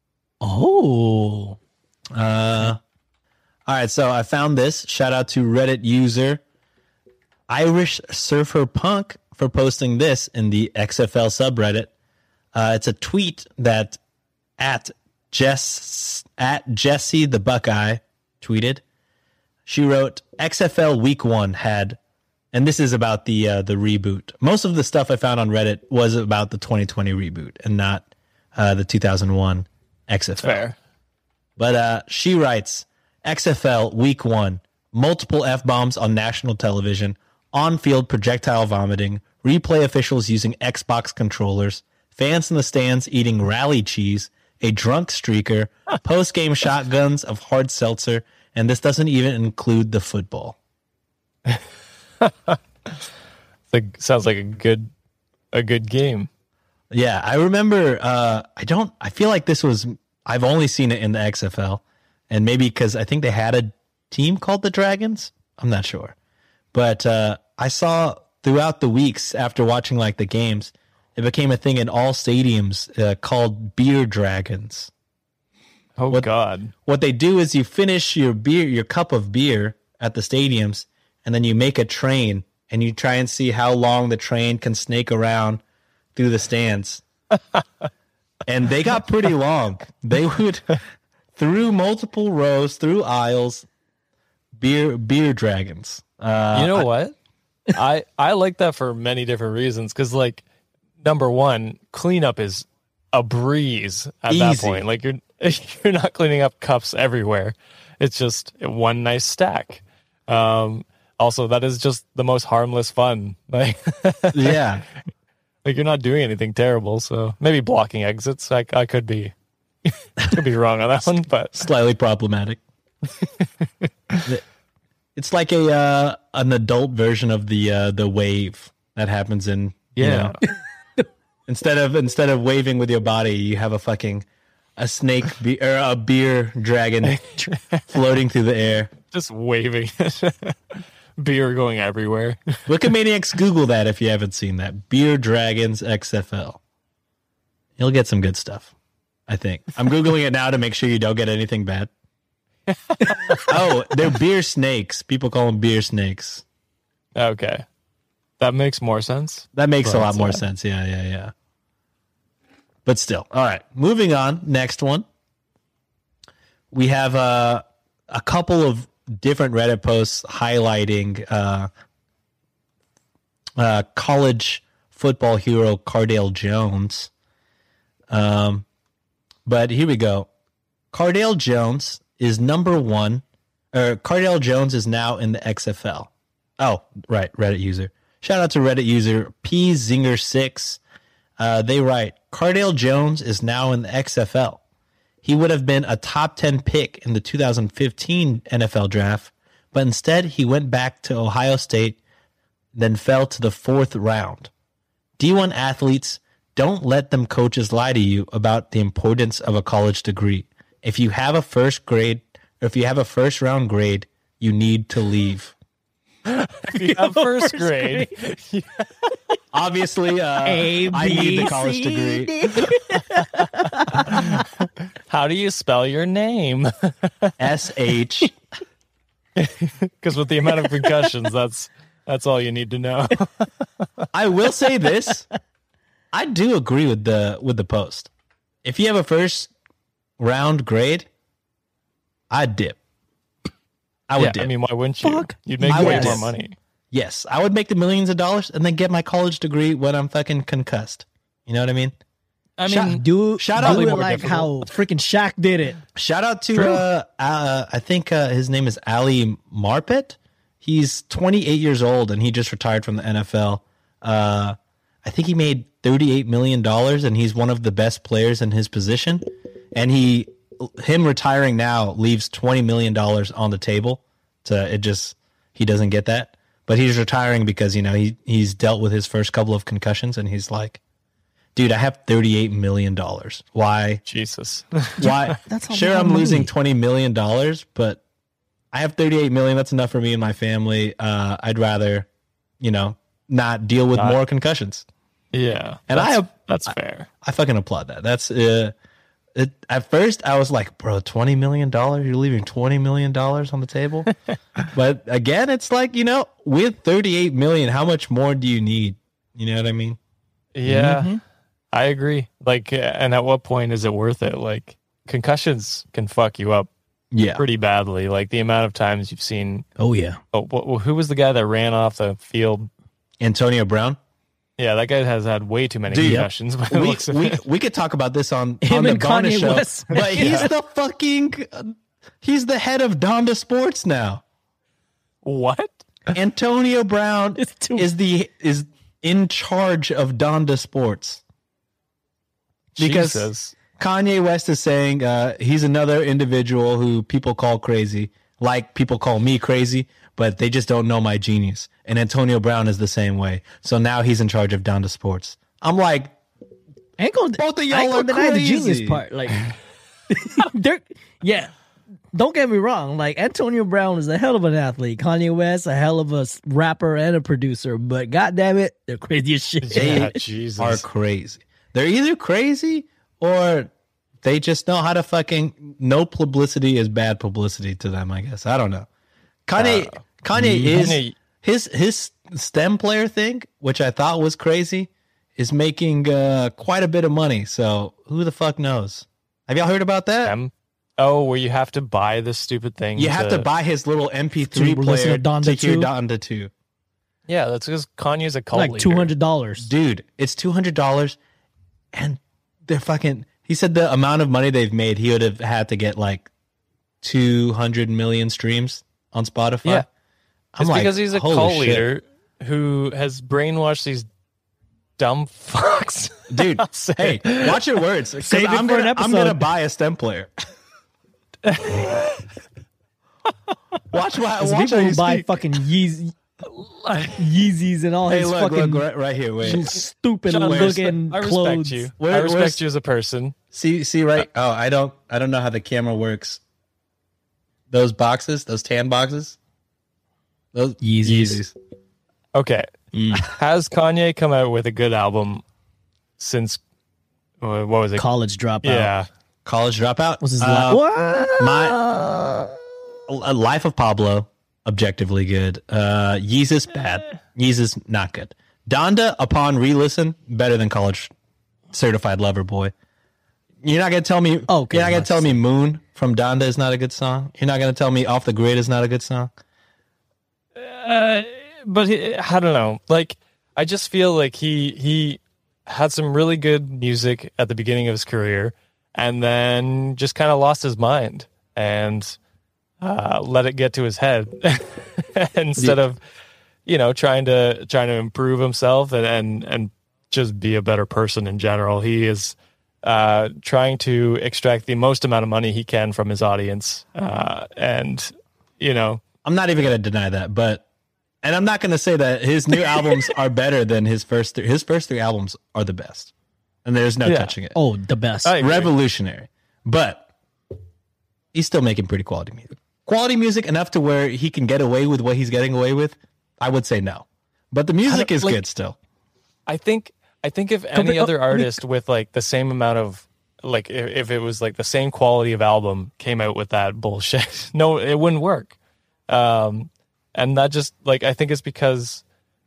all right. So I found this. Shout out to Reddit user Irish Surfer Punk for posting this in the XFL subreddit. It's a tweet that at Jessie the Buckeye tweeted. She wrote, XFL Week 1 had, and this is about the reboot. Most of the stuff I found on Reddit was about the 2020 reboot and not the 2001 XFL. Fair. But she writes, XFL Week 1, multiple F-bombs on national television, on-field projectile vomiting, replay officials using Xbox controllers, fans in the stands eating rally cheese, a drunk streaker, post-game shotguns of hard seltzer, and this doesn't even include the football. Sounds like a good game. Yeah, I remember. I feel like this was. I've only seen it in the XFL, and maybe because I think they had a team called the Dragons. I'm not sure, but I saw throughout the weeks after watching like the games, it became a thing in all stadiums called Beer Dragons. Oh, God. What they do is you finish your cup of beer at the stadiums, and then you make a train, and you try and see how long the train can snake around through the stands. And they got pretty long. They would, through multiple rows, through aisles, beer dragons. What? I like that for many different reasons, because, like, number one, cleanup is a breeze at Easy. that point. Like, you're not cleaning up cups everywhere. It's just one nice stack. Also, that is just the most harmless fun. Like, Yeah. like you're not doing anything terrible. So maybe blocking exits. I could be wrong on that one, but Slightly problematic. It's like an adult version of the wave that happens in instead of waving with your body, you have a snake or a beer dragon floating through the air. just waving. Beer going everywhere. Wikimaniacs, Google that if you haven't seen that. Beer Dragons XFL. You'll get some good stuff, I think. I'm Googling it now to make sure you don't get anything bad. Oh, they're beer snakes. People call them beer snakes. Okay. That makes more sense. That makes a lot more sense. Yeah. But still. All right. Moving on. Next one. We have a couple of different Reddit posts highlighting college football hero Cardale Jones. But here we go. Cardale Jones is number one. Cardale Jones is now in the XFL. Oh, right. Reddit user. Shout out to Reddit user PZinger6. They write, Cardale Jones is now in the XFL. He would have been a top 10 pick in the 2015 NFL draft, but instead he went back to Ohio State, then fell to the 4th round. D1 athletes, don't let them coaches lie to you about the importance of a college degree. If you have a first round grade, you need to leave. If you have first grade. Obviously, I need the college degree. How do you spell your name? SH. Because with the amount of concussions, that's all you need to know. I will say this. I do agree with the post. If you have a first round grade, I'd dip. I would dip. I mean, why wouldn't you? You'd make way more money. Yes, I would make the millions of dollars and then get my college degrey when I'm fucking concussed. You know what I mean? Shout out to like how freaking Shaq did it. Shout out to I think his name is Ali Marpet. He's 28 years old and he just retired from the NFL. I think he made $38 million and he's one of the best players in his position. And him retiring now leaves $20 million on the table. He doesn't get that. But he's retiring because, he's dealt with his first couple of concussions and he's like, dude, I have $38 million. Why? Jesus. Why? That's a sure, lot of I'm losing money. $20 million, but I have $38 million. That's enough for me and my family. I'd rather, not deal with more concussions. Yeah. And that's fair. I fucking applaud that. That's at first I was like, bro, $20 million? You're leaving $20 million on the table? But again, it's like, with $38 million, how much more do you need? You know what I mean? Yeah. I agree. Like, and at what point is it worth it? Like, concussions can fuck you up pretty badly. Like, the amount of times you've seen. Oh, yeah. Who was the guy that ran off the field? Antonio Brown? Yeah, that guy has had way too many concussions. By the looks of it. We could talk about this on Him the and Bonus Kanye show, West. but he's the head of Donda Sports now. What? Antonio Brown It's is in charge of Donda Sports because Jesus. Kanye West is saying he's another individual who people call crazy, like people call me crazy, but they just don't know my genius. And Antonio Brown is the same way. So now he's in charge of Donda Sports. I'm like, both of y'all are deny the crazy. genius part. Like, don't get me wrong. Like, Antonio Brown is a hell of an athlete. Kanye West, a hell of a rapper and a producer. But goddamn it, they're crazy as shit. Yeah, They Jesus. are crazy. They're either crazy or they just know how to fucking. No publicity is bad publicity to them, I guess. I don't know. Kanye is his STEM player thing, which I thought was crazy, is making quite a bit of money. So who the fuck knows? Have y'all heard about that? Where you have to buy this stupid thing. You have to buy his little MP3 To listen player to Donda to hear 2? Donda 2. Yeah, that's because Kanye's a cult Like leader. $200. Dude, it's $200 and they're fucking. He said the amount of money they've made, he would have had to get like 200 million streams on Spotify. Yeah. I'm It's like, because he's a holy cult shit. leader who has brainwashed these dumb fucks. Dude, hey, watch your words. 'Cause Save it I'm for an gonna episode. buy a STEM player. watch People how who you buy speak. fucking Yeezys and all Hey, his look, fucking right here. Wait. stupid Sean, looking I respect clothes. you. Where- I respect where's- you as a person. See, right? Oh, I don't know how the camera works. Those boxes, those tan boxes, those Yeezys. Okay. Has Kanye come out with a good album since, what was it? College dropout. Yeah. College Dropout Was his what? Life of Pablo, objectively good. Yeezus, bad. Yeezus, not good. Donda, upon re-listen, better than College Certified Lover Boy. You're not gonna tell me. Okay, you're not gonna nice. tell me Moon from Donda is not a good song. You're not gonna tell me Off the Grid is not a good song. But I don't know. Like, I just feel like he had some really good music at the beginning of his career, and then just kind of lost his mind and let it get to his head instead of trying to improve himself and just be a better person in general. He is trying to extract the most amount of money he can from his audience, and I'm not even gonna deny that, and I'm not gonna say that his new albums are better than his first three. His first three albums are the best, and there's no touching it. Oh, the best. I agree. Revolutionary, but he's still making pretty quality music. Quality music enough to where he can get away with what he's getting away with. I would say no, but the music is good still. I think if any other artist with like the same amount of like if it was like the same quality of album came out with that bullshit, no, it wouldn't work. And that just like I think it's because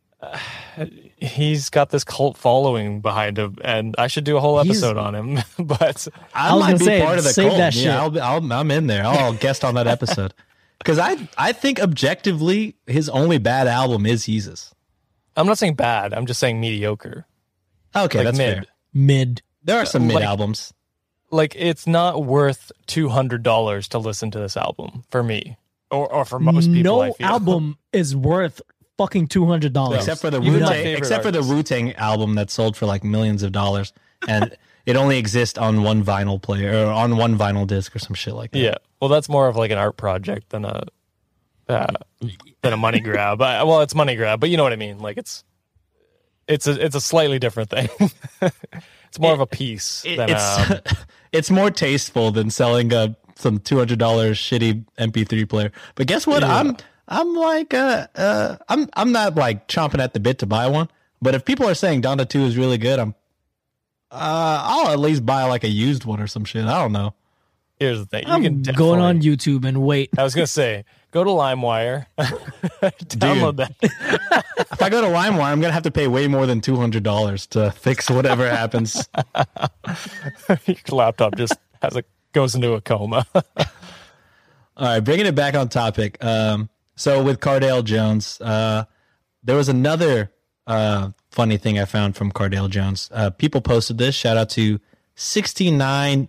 he's got this cult following behind him, and I should do a whole episode on him. But I was might gonna be say, part of the save cult. that Yeah, shit. I'm in there. I'll guest on that episode because I think objectively his only bad album is Yeezus. I'm not saying bad. I'm just saying mediocre. Okay, Like that's mid. fair. Mid. There are some mid Like- albums. Like it's not worth $200 to listen to this album for me. or for most people, I No feel. album is worth fucking $200. Except for the Even my Wu-Tang, favorite except for the artists. Wu-Tang album that sold for like millions of dollars, and it only exists on one vinyl player or on one vinyl disc or some shit like that. Yeah, well, that's more of like an art project than a money grab. Well, it's money grab, but you know what I mean. Like it's a slightly different thing. It's more of a piece than It's more tasteful than selling some $200 shitty MP3 player. But guess what? Yeah. I'm like I'm not like chomping at the bit to buy one. But if people are saying Donda 2 is really good, I'll at least buy like a used one or some shit. I don't know. Here's the thing. You I'm can going on definitely- YouTube and wait. I was gonna say, go to LimeWire, download that. If I go to LimeWire, I'm gonna have to pay way more than $200 to fix whatever happens. Your laptop just goes into a coma. All right, bringing it back on topic. So with Cardale Jones, there was another funny thing I found from Cardale Jones. People posted this. Shout out to 69I8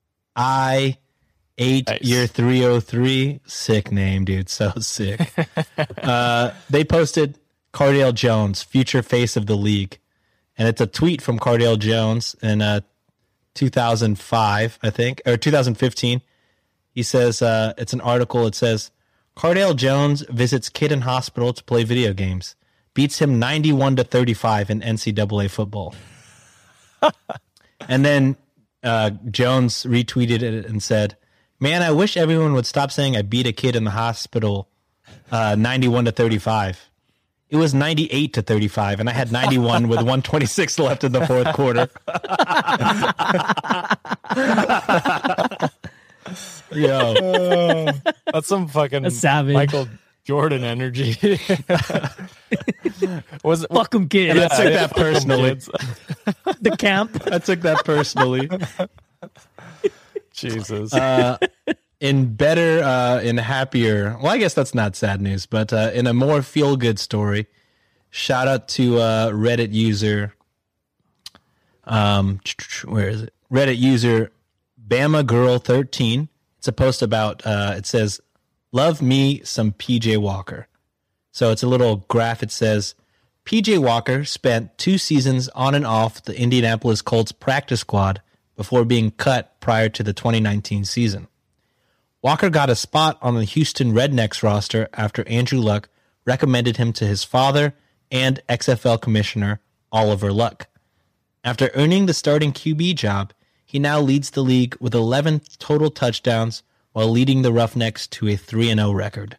Nice. year 303. Sick name, dude. So sick. They posted Cardale Jones, future face of the league. And it's a tweet from Cardale Jones in 2005, I think, or 2015. He says, it's an article. It says, Cardale Jones visits kid in hospital to play video games. Beats him 91-35 in NCAA football. And then Jones retweeted it and said, man, I wish everyone would stop saying I beat a kid in the hospital 91-35. It was 98-35, and I had 91 with 126 left in the fourth quarter. Yo, That's some fucking A savage. Michael Jordan energy. Was it? Fuck 'em, kid. I took that personally. Kids. The camp. I took that personally. Jesus. In better, in happier, well, I guess that's not sad news, but in a more feel-good story, shout out to Reddit user, where is it? Reddit user Bama Girl 13. It's a post about, it says, love me some PJ Walker. So it's a little graph. It says, PJ Walker spent 2 seasons on and off the Indianapolis Colts practice squad before being cut prior to the 2019 season. Walker got a spot on the Houston Rednecks roster after Andrew Luck recommended him to his father and XFL commissioner Oliver Luck. After earning the starting QB job, he now leads the league with 11 total touchdowns while leading the Roughnecks to a 3-0 record.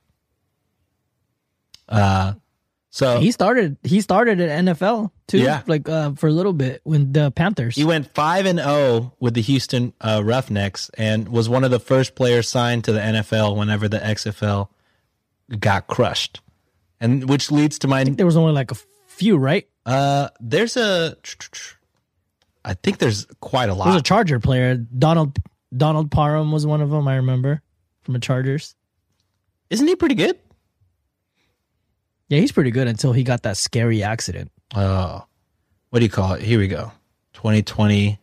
So He started at NFL too, Yeah. like for a little bit with the Panthers. he went 5-0 with the Houston Roughnecks and was one of the first players signed to the NFL whenever the XFL got crushed. And which leads to my There was only like a few, right? there's a I think there's quite a There was a lot. Charger player. Donald Parham was one of them. I remember from the Chargers. Isn't he pretty good? Yeah, he's pretty good until he got that scary accident. Oh, what do you call it? Here we go. 2020.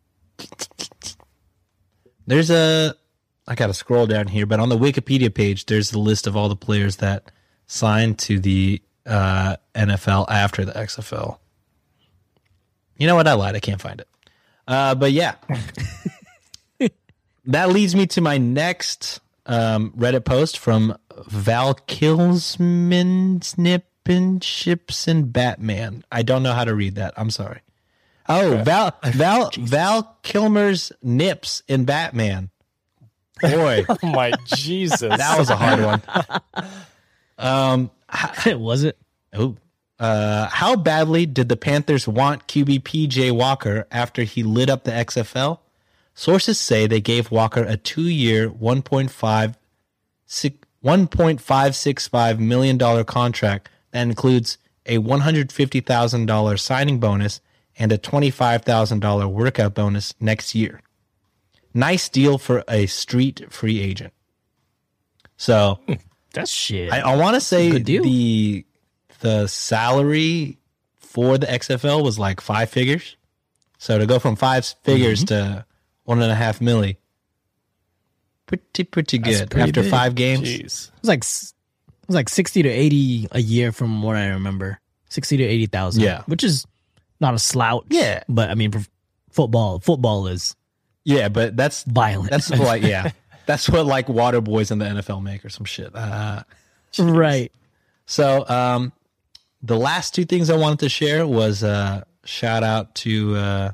There's I got to scroll down here, but on the Wikipedia page, there's the list of all the players that signed to the NFL after the XFL. You know what? I lied. I can't find it. But yeah. That leads me to my next Reddit post from Val Kilsman Snippinships and Batman. I don't know how to read that. I'm sorry. Oh, Val Kilmer's Nips in Batman. Boy, Oh my Jesus. that was a hard one. Was it? Oh. How badly did the Panthers want QB PJ Walker after he lit up the XFL? Sources say they gave Walker a 2-year, $1.565 million contract that includes a $150,000 signing bonus and a $25,000 workout bonus next year. Nice deal for a street free agent. So That's shit. I want to say Good deal. the salary for the XFL was like 5 figures. So to go from 5 figures to $1.5 million, Pretty good. pretty After big. 5 games. Jeez. It was like 60 to 80 a year from what I remember. 60 to 80,000. Yeah. Which is not a slouch. Yeah. But I mean, for football is Yeah, but that's violent. that's like that's what like water boys in the NFL make or some shit. right. So the last 2 things I wanted to share was shout out to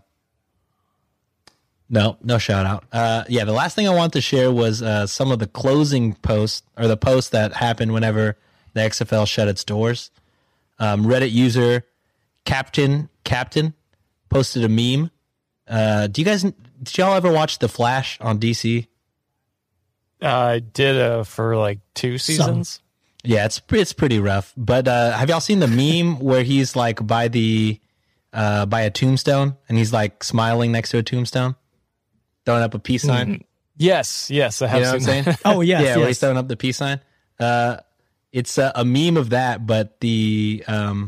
no shout out. The last thing I wanted to share was some of the closing posts or the posts that happened whenever the XFL shut its doors. Reddit user Captain posted a meme. Did y'all ever watch The Flash on DC? I did for like 2 seasons. Yeah, it's pretty rough. But have y'all seen the meme where he's like by a tombstone and he's like smiling next to a tombstone, throwing up a peace sign? Yes, I have You know what I'm seen saying? that. Oh, yes. Yeah, where he's yes. throwing up the peace sign. It's a meme of that, but the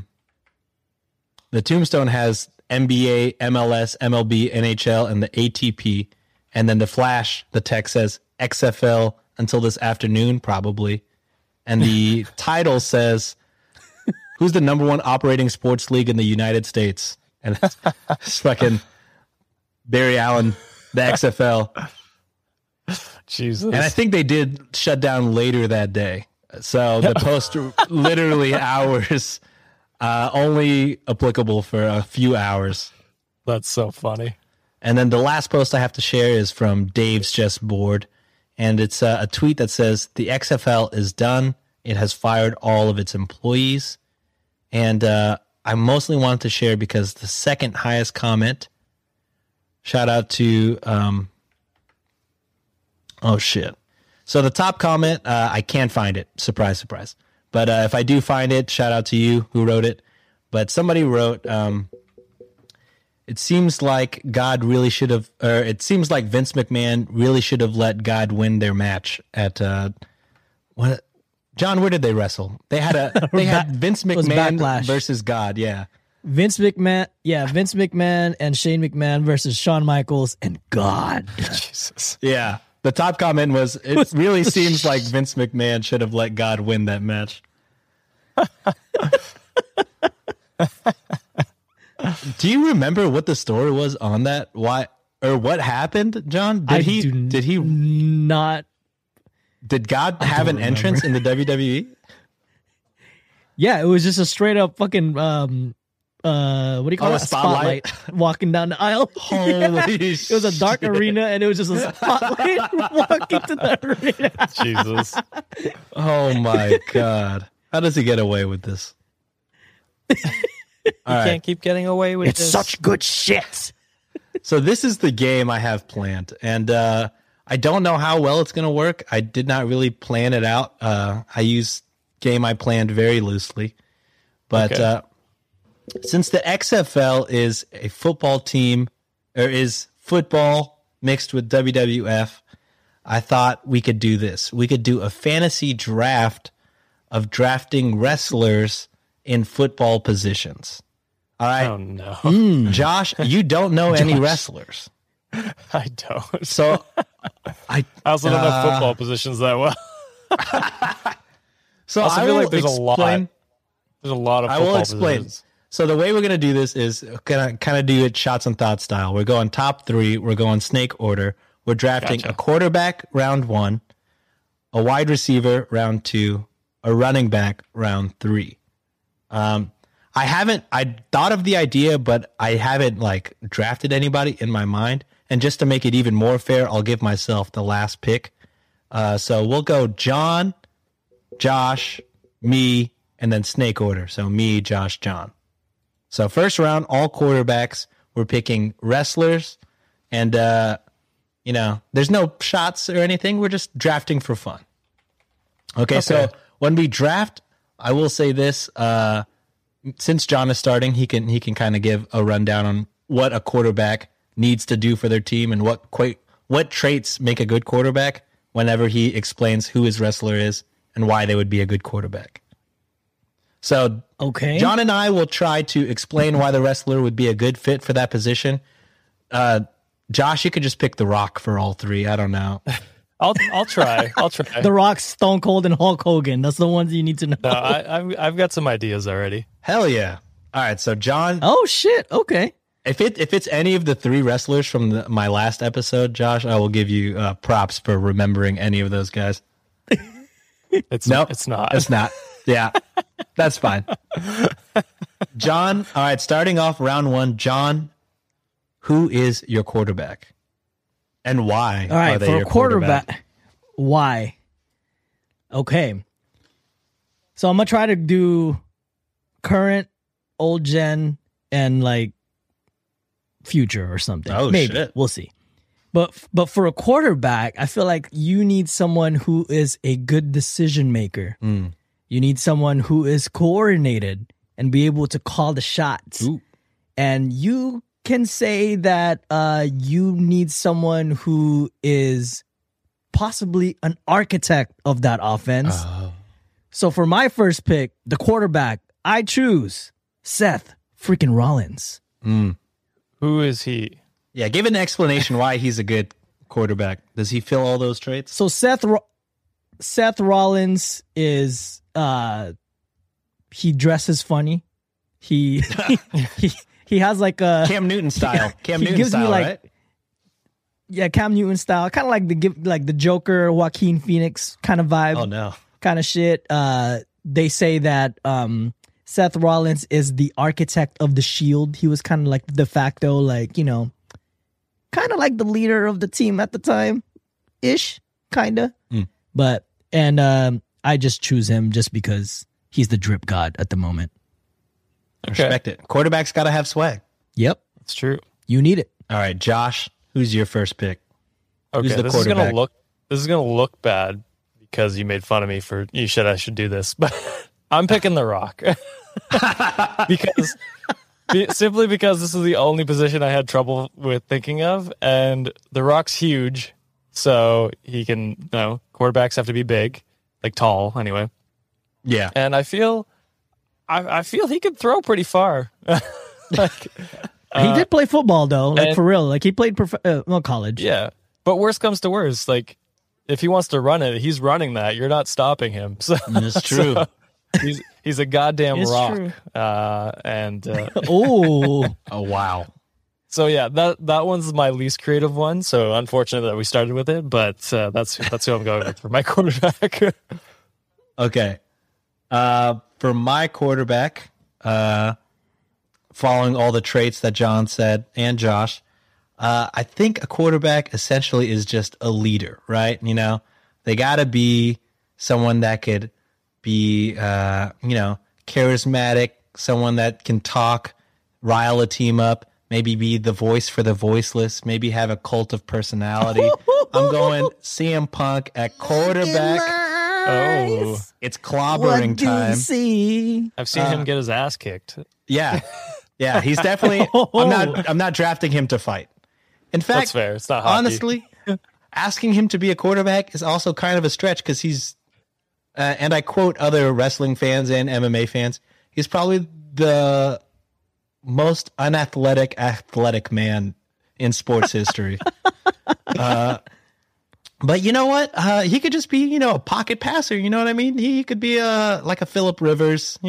tombstone has NBA, MLS, MLB, NHL, and the ATP, and then the Flash. The text says XFL until this afternoon, probably, and the title says, "Who's the number 1 operating sports league in the United States?" And it's fucking Barry Allen, the XFL. Jesus. And I think they did shut down later that day. So the post literally hours, only applicable for a few hours. That's so funny. And then the last post I have to share is from Dave's Just Bored. And it's a tweet that says, "The XFL is done. It has fired all of its employees." And I mostly wanted to share because the second highest comment, shout out to, So the top comment, I can't find it. Surprise, surprise. But if I do find it, shout out to you who wrote it. But somebody wrote, it seems like God really should have, or it seems like Vince McMahon really should have let God win their match at, what? John, where did they wrestle? They had Vince McMahon Backlash. versus God, yeah. Vince McMahon and Shane McMahon versus Shawn Michaels and God. Jesus. Yeah. The top comment was, it really seems like Vince McMahon should have let God win that match. Do you remember what the story was on that? Why or what happened, John? Did God have an entrance in the WWE? Yeah, it was just a straight up fucking what do you call it? A spotlight? Walking down the aisle. Holy It was a dark arena and it was just a spotlight walking to the arena. Jesus. Oh my God. How does he get away with this? All right. Can't keep getting away with It's this. such good shit. So this is the game I have planned, and I don't know how well it's going to work. I did not really plan it out. I use game I planned very loosely, but Okay. Since the XFL is a football team, or is football mixed with WWF, I thought we could do this. We could do a fantasy draft of drafting wrestlers in football positions. All right. Oh no. Josh, you don't know any wrestlers. I don't. So I also don't know football positions that well. So Also I feel will like there's a lot. explain- There's a lot of I football will explain. positions. So the way we're going to do this is going to kind of do it shots and thoughts style. We're going top 3. We're going snake order. We're drafting Gotcha. a quarterback round 1, a wide receiver round 2, a running back round 3. I thought of the idea, but I haven't like drafted anybody in my mind. And just to make it even more fair, I'll give myself the last pick. So we'll go John, Josh, me, and then snake order. So me, Josh, John. So first round, all quarterbacks. We're picking wrestlers, and there's no shots or anything. We're just drafting for fun. Okay. So when we draft, I will say this: since John is starting, he can kind of give a rundown on what a quarterback needs to do for their team and what traits make a good quarterback. Whenever he explains who his wrestler is and why they would be a good quarterback. So Okay. John and I will try to explain why the wrestler would be a good fit for that position. Josh, you could just pick The Rock for all 3. I don't know. I'll try. I'll try. The Rock, Stone Cold, and Hulk Hogan. That's the ones you need to know. No, I've got some ideas already. Hell yeah. All right, so John, Oh shit. Okay. if it's any of the three wrestlers from my last episode, Josh, I will give you props for remembering any of those guys. Nope, It's not. It's not. Yeah, that's fine. John, all right, starting off round one, John, who is your quarterback? And why All right. are they For your a quarterback, why? Okay. So I'm gonna try to do current, old gen, and like future or something. Oh, Maybe shit. we'll see. But for a quarterback, I feel like you need someone who is a good decision maker. Mm. You need someone who is coordinated and be able to call the shots. Ooh. And you can say that you need someone who is possibly an architect of that offense. So for my first pick, the quarterback, I choose Seth freaking Rollins. Who is he? Yeah, give an explanation why he's a good quarterback. Does he fill all those traits? So Seth Rollins is he dresses funny. He he has like a Cam Newton style. Cam he Newton gives me style, like right? yeah, Cam Newton style, kind of like the Joker, Joaquin Phoenix kind of vibe. Oh no. Kind of shit. They say that Seth Rollins is the architect of the Shield. He was kind of like the de facto, like, you know, kind of like the leader of the team at the time, ish, kind of. But I just choose him just because he's the drip god at the moment. Respect it. Quarterback's got to have swag. Yep, It's true. you need it. All right, Josh, who's your first pick? Okay, Who's the this is gonna quarterback? look bad because you made fun of me for I should do this, but I'm picking The Rock simply because this is the only position I had trouble with thinking of, and The Rock's huge, so he can. Quarterbacks have to be big, like tall, anyway. Yeah. And I feel he could throw pretty far. He did play football though, like and- for real. Like he played college. Yeah, but worst comes to worst, like if he wants to run it, he's running that. You're not stopping him. So That's true. he's a goddamn It's rock. true. Oh, Oh wow. So yeah, that one's my least creative one. So unfortunate that we started with it, but that's who I'm going with for my quarterback. Okay. For my quarterback, following all the traits that John said and Josh, I think a quarterback essentially is just a leader, right? You know, they got to be someone that could be, charismatic, someone that can talk, rile a team up, maybe be the voice for the voiceless, maybe have a cult of personality. I'm going CM Punk at quarterback. Oh, It's clobbering time. see? I've seen him get his ass kicked. Yeah. Yeah, he's definitely I'm not drafting him to fight. In fact, That's fair. It's not hockey. honestly, asking him to be a quarterback is also kind of a stretch because he's and I quote other wrestling fans and MMA fans, he's probably the most athletic man in sports history. But you know what? He could just be, a pocket passer. You know what I mean? He could be like a Phillip Rivers,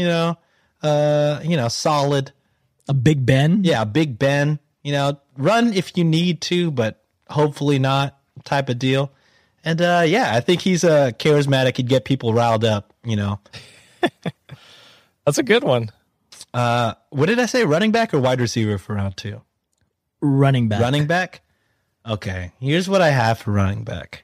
solid. A Big Ben? Yeah, Big Ben. Run if you need to, but hopefully not type of deal. And I think he's charismatic. He'd get people riled up. That's a good one. What did I say? Running back or wide receiver for round two? Running back. Running back? Okay, here's what I have for running back.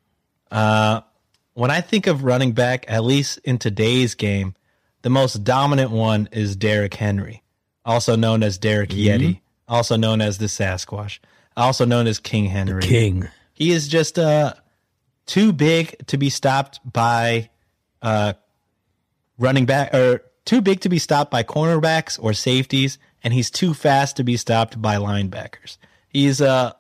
When I think of running back, at least in today's game, the most dominant one is Derrick Henry, also known as Derek Yeti, also known as the Sasquatch, also known as King Henry. King. He is just too big to be stopped by running back, or too big to be stopped by cornerbacks or safeties, and he's too fast to be stopped by linebackers. He's I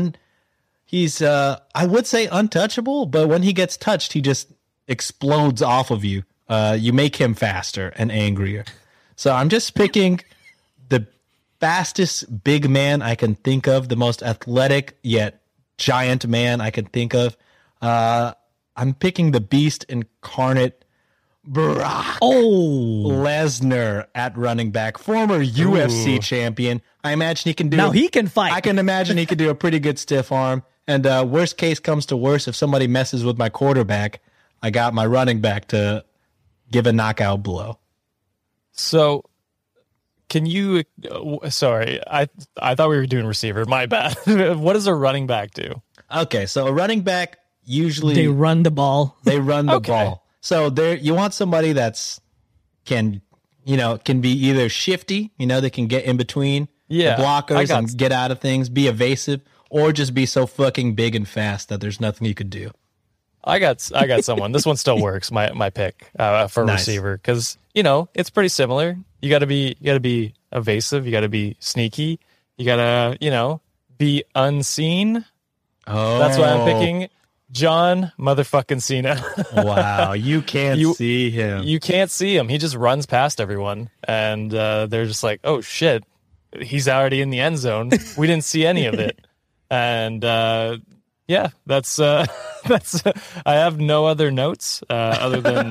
would say untouchable, but when he gets touched, he just explodes off of you. You make him faster and angrier. So I'm just picking the fastest big man I can think of, the most athletic yet giant man I can think of. I'm picking the beast incarnate, Brock Lesnar at running back, former UFC champion. I imagine he can do. Now he can fight. I can imagine he could do a pretty good stiff arm. And worst case comes to worst, if somebody messes with my quarterback, I got my running back to give a knockout blow. So, can you? Sorry, I thought we were doing receiver. My bad. What does a running back do? Okay, so a running back usually they run the ball. They run the ball. So there, you want somebody that's can be either shifty, they can get in between the blockers and get out of things, be evasive, or just be so fucking big and fast that there's nothing you could do. I got someone. This one still works. My pick for receiver, because it's pretty similar. You got to be evasive. You got to be sneaky. You got to be unseen. Oh, that's why I'm picking John motherfucking Cena. Wow, you can't see him. You can't see him. He just runs past everyone, and they're just like, "Oh shit, he's already in the end zone. We didn't see any of it." And that's I have no other notes other than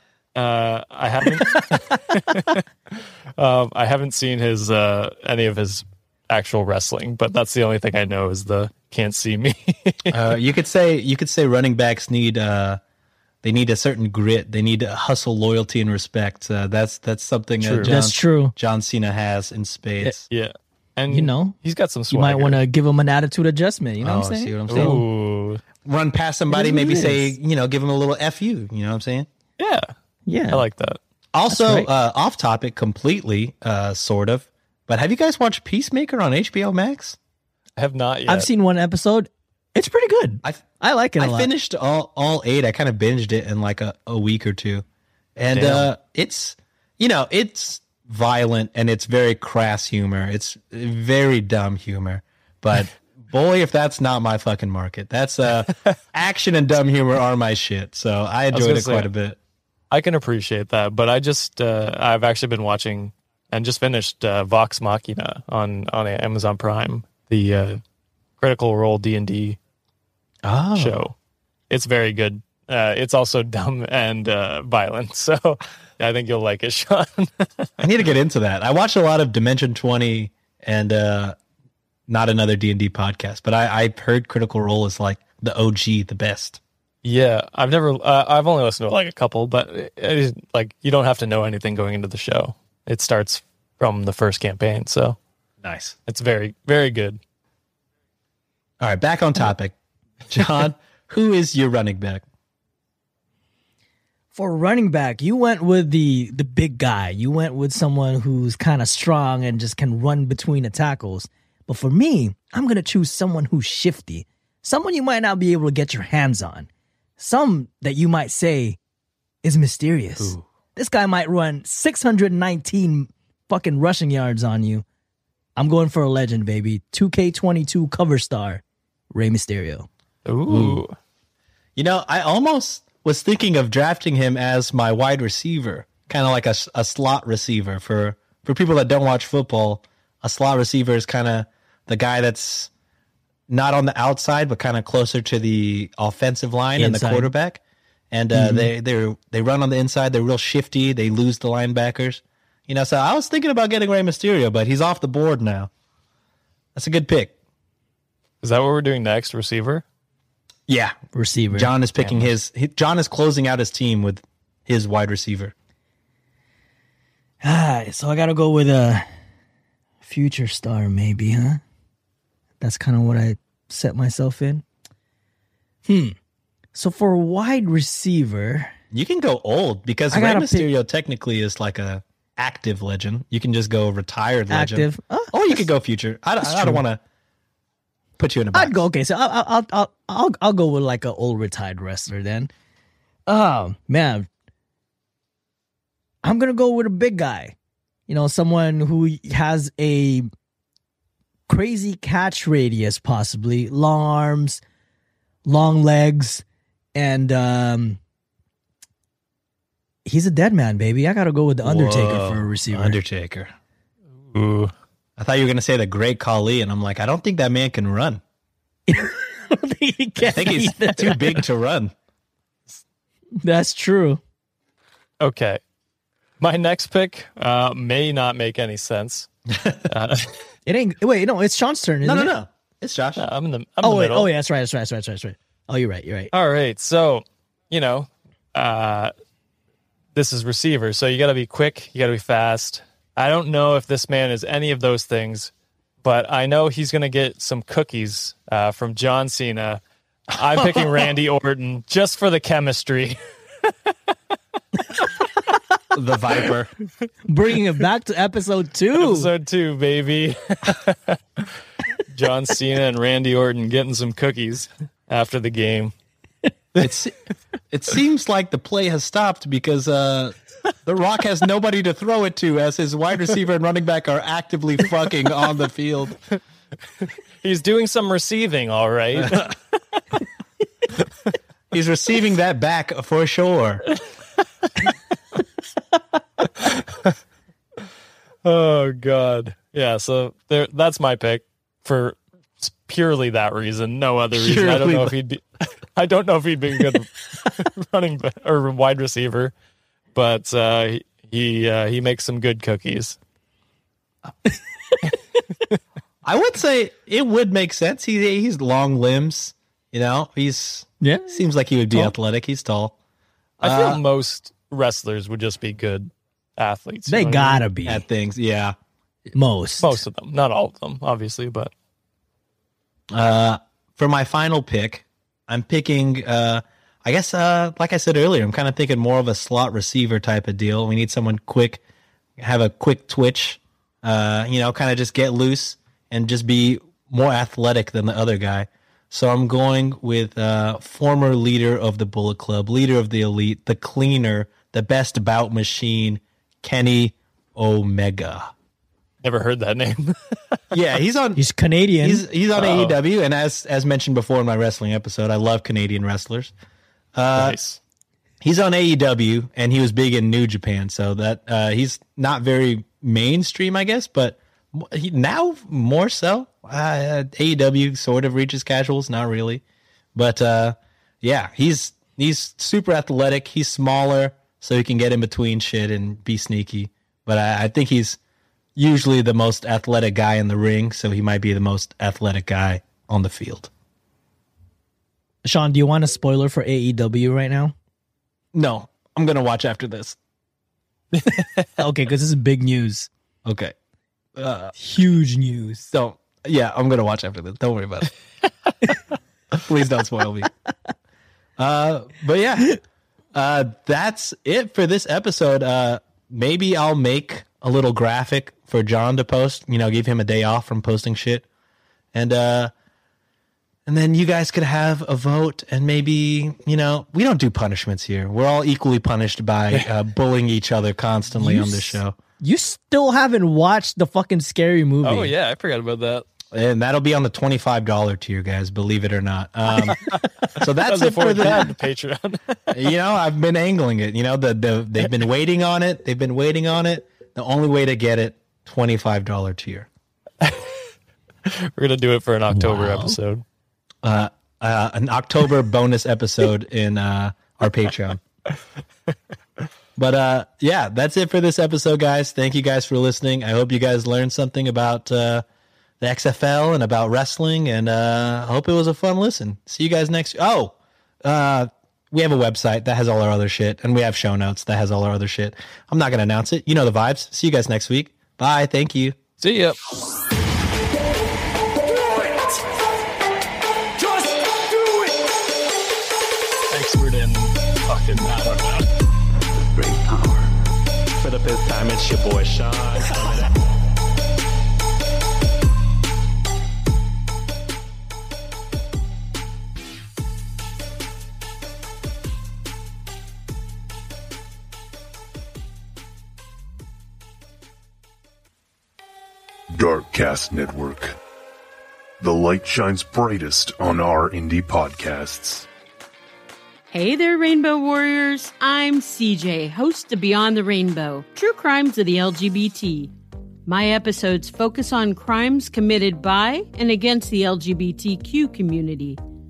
I haven't seen his any of his actual wrestling, but that's the only thing I know is the can't see me. You could say running backs need they need a certain grit. They need hustle, loyalty, and respect. That's something that's true. John Cena has in spades. Yeah. And he's got some swagger. You might want to give him an attitude adjustment. You know what I'm saying? See what I'm saying? Ooh. Run past somebody, maybe say, give him a little FU. You know what I'm saying? Yeah. I like that. Also, right. Off topic completely, sort of. But have you guys watched Peacemaker on HBO Max? I have not yet. I've seen one episode. It's pretty good. I like it a lot. I finished all 8. I kind of binged it in like a week or two. And it's violent and it's very crass humor. It's very dumb humor. But boy, if that's not my fucking market. That's action and dumb humor are my shit. So I enjoyed it quite a bit. I can appreciate that, but I just I've actually been watching and just finished Vox Machina on Amazon Prime, the Critical Role D&D show. It's very good. It's also dumb and violent, so I think you'll like it, Sean. I need to get into that. I watched a lot of Dimension 20 and not another D&D podcast, but I've heard Critical Role is like the OG, the best. Yeah, I've only listened to like a couple, but it is, like, you don't have to know anything going into the show. It starts from the first campaign, so nice. It's very, very good. All right, back on topic. John, who is your running back? For running back, you went with the big guy. You went with someone who's kind of strong and just can run between the tackles. But for me, I'm going to choose someone who's shifty. Someone you might not be able to get your hands on. Some that you might say is mysterious. Ooh. This guy might run 619 fucking rushing yards on you. I'm going for a legend, baby. 2K22 cover star, Rey Mysterio. Ooh. I almost was thinking of drafting him as my wide receiver, kind of like a slot receiver. For people that don't watch football, a slot receiver is kind of the guy that's not on the outside, but kind of closer to the offensive line and the quarterback. And they run on the inside. They're real shifty. They lose the linebackers. So I was thinking about getting Rey Mysterio, but he's off the board now. That's a good pick. Is that what we're doing next? Receiver? Yeah. Receiver. John is picking John is closing out his team with his wide receiver. So I got to go with a future star, maybe, huh? That's kind of what I set myself in. So for a wide receiver, you can go old because Rey Mysterio technically is like a active legend. You can just go retired legend. Active, or you could go future. I don't want to put you in a box. I'd go okay. So I'll go with like an old retired wrestler then. Oh man, I'm gonna go with a big guy. Someone who has a crazy catch radius, possibly long arms, long legs, and he's a dead man, baby. I gotta go with the Undertaker for a receiver. Undertaker. Ooh. I thought you were gonna say the Great Khali, and I'm like, I don't think that man can run. don't think he can. I think he's either. too big to run. That's true. Okay. My next pick may not make any sense. It ain't. Wait, no, it's Sean's turn. Isn't it? No. It's Josh. I'm in the Oh wait. middle. Oh yeah, that's right. Oh, you're right. All right. So, this is receiver. So you got to be quick. You got to be fast. I don't know if this man is any of those things, but I know he's going to get some cookies from John Cena. I'm picking Randy Orton just for the chemistry. The Viper. Bringing it back to episode 2. Episode 2, baby. John Cena and Randy Orton getting some cookies after the game. It seems like the play has stopped because The Rock has nobody to throw it to, as his wide receiver and running back are actively fucking on the field. He's doing some receiving, all right. He's receiving that back for sure. Oh God, yeah. So that's my pick for purely that reason, no other reason. I don't know if he'd be. I don't know if he'd be a good running back or wide receiver, but he makes some good cookies. I would say it would make sense. He's long limbs, He's seems like he would be tall. athletic. He's tall. I feel most wrestlers would just be good athletes. They gotta be At things, yeah. most Most of them, not all of them, obviously, but For my final pick, I'm picking. I guess, like I said earlier, I'm kind of thinking more of a slot receiver type of deal. We need someone quick, have a quick twitch, kind of just get loose and just be more athletic than the other guy. So I'm going with former leader of the Bullet Club, leader of the Elite, the cleaner, the best bout machine, Kenny Omega. never heard that name. Yeah, He's Canadian. He's on AEW, and as mentioned before in my wrestling episode, I love Canadian wrestlers. Nice. He's on AEW, and he was big in New Japan, so that he's not very mainstream, I guess, but now more so. AEW sort of reaches casuals, not really, but yeah, he's super athletic. He's smaller, so he can get in between shit and be sneaky. But I think he's usually the most athletic guy in the ring, so he might be the most athletic guy on the field. Sean, do you want a spoiler for AEW right now? No, I'm gonna watch after this. Okay, because this is big news. Okay. Huge news. Yeah, I'm gonna watch after this. Don't worry about it. Please don't spoil me. But yeah, that's it for this episode. Maybe I'll make a little graphic for John to post. Give him a day off from posting shit, and then you guys could have a vote. And maybe we don't do punishments here. We're all equally punished by bullying each other constantly on this show. You still haven't watched the fucking Scary Movie. Oh yeah, I forgot about that. And that'll be on the $25 tier, guys. Believe it or not. So that's it for the Patreon. I've been angling it. They've been waiting on it. The only way to get it, $25 tier. We're gonna do it for an October episode. An October bonus episode in our Patreon. But yeah, that's it for this episode, guys. Thank you guys for listening. I hope you guys learned something about the XFL and about wrestling, and I hope it was a fun listen. See you guys next. We have a website that has all our other shit, and we have show notes that has all our other shit. I'm not gonna announce it. You know the vibes. See you guys next week. Bye. Thank you. See ya. Expert in fucking, I don't know. Great power. For the fifth time, it's your boy Sean. Darkcast Network. The light shines brightest on our indie podcasts. Hey there, Rainbow Warriors. I'm CJ, host of Beyond the Rainbow, True Crimes of the LGBT. My episodes focus on crimes committed by and against the LGBTQ community.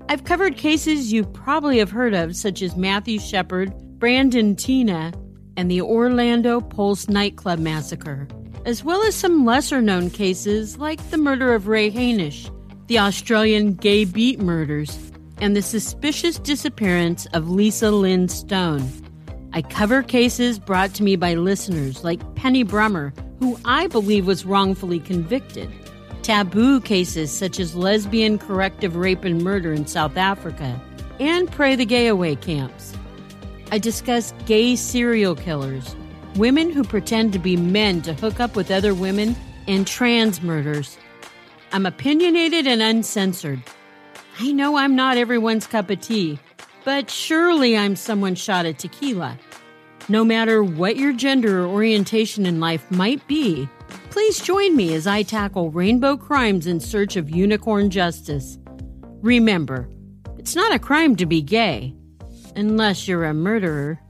I've covered cases you probably have heard of, such as Matthew Shepard, Brandon Teena, and the Orlando Pulse nightclub massacre, as well as some lesser-known cases like the murder of Ray Hainish, the Australian gay beat murders, and the suspicious disappearance of Lisa Lynn Stone. I cover cases brought to me by listeners like Penny Brummer, who I believe was wrongfully convicted, taboo cases such as lesbian corrective rape and murder in South Africa, and Pray the Gay Away camps. I discuss gay serial killers, women who pretend to be men to hook up with other women, and trans murders. I'm opinionated and uncensored. I know I'm not everyone's cup of tea, but surely I'm someone's shot at tequila. No matter what your gender or orientation in life might be, please join me as I tackle rainbow crimes in search of unicorn justice. Remember, it's not a crime to be gay, unless you're a murderer.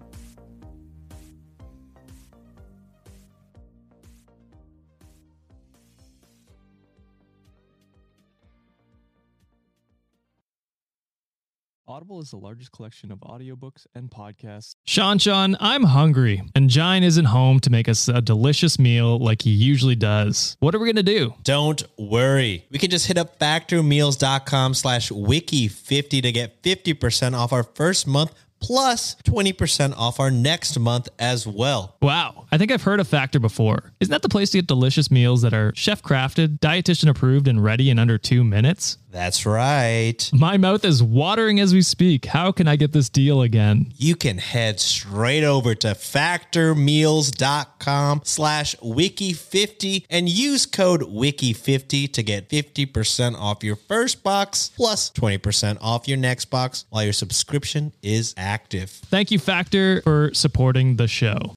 Audible is the largest collection of audiobooks and podcasts. Sean, I'm hungry, and Jine isn't home to make us a delicious meal like he usually does. What are we going to do? Don't worry. We can just hit up factormeals.com/wiki50 to get 50% off our first month plus 20% off our next month as well. Wow, I think I've heard of Factor before. Isn't that the place to get delicious meals that are chef-crafted, dietitian approved, and ready in under 2 minutes? That's right. My mouth is watering as we speak. How can I get this deal again? You can head straight over to factormeals.com/wiki50 and use code wiki50 to get 50% off your first box plus 20% off your next box while your subscription is active. Thank you, Factor, for supporting the show.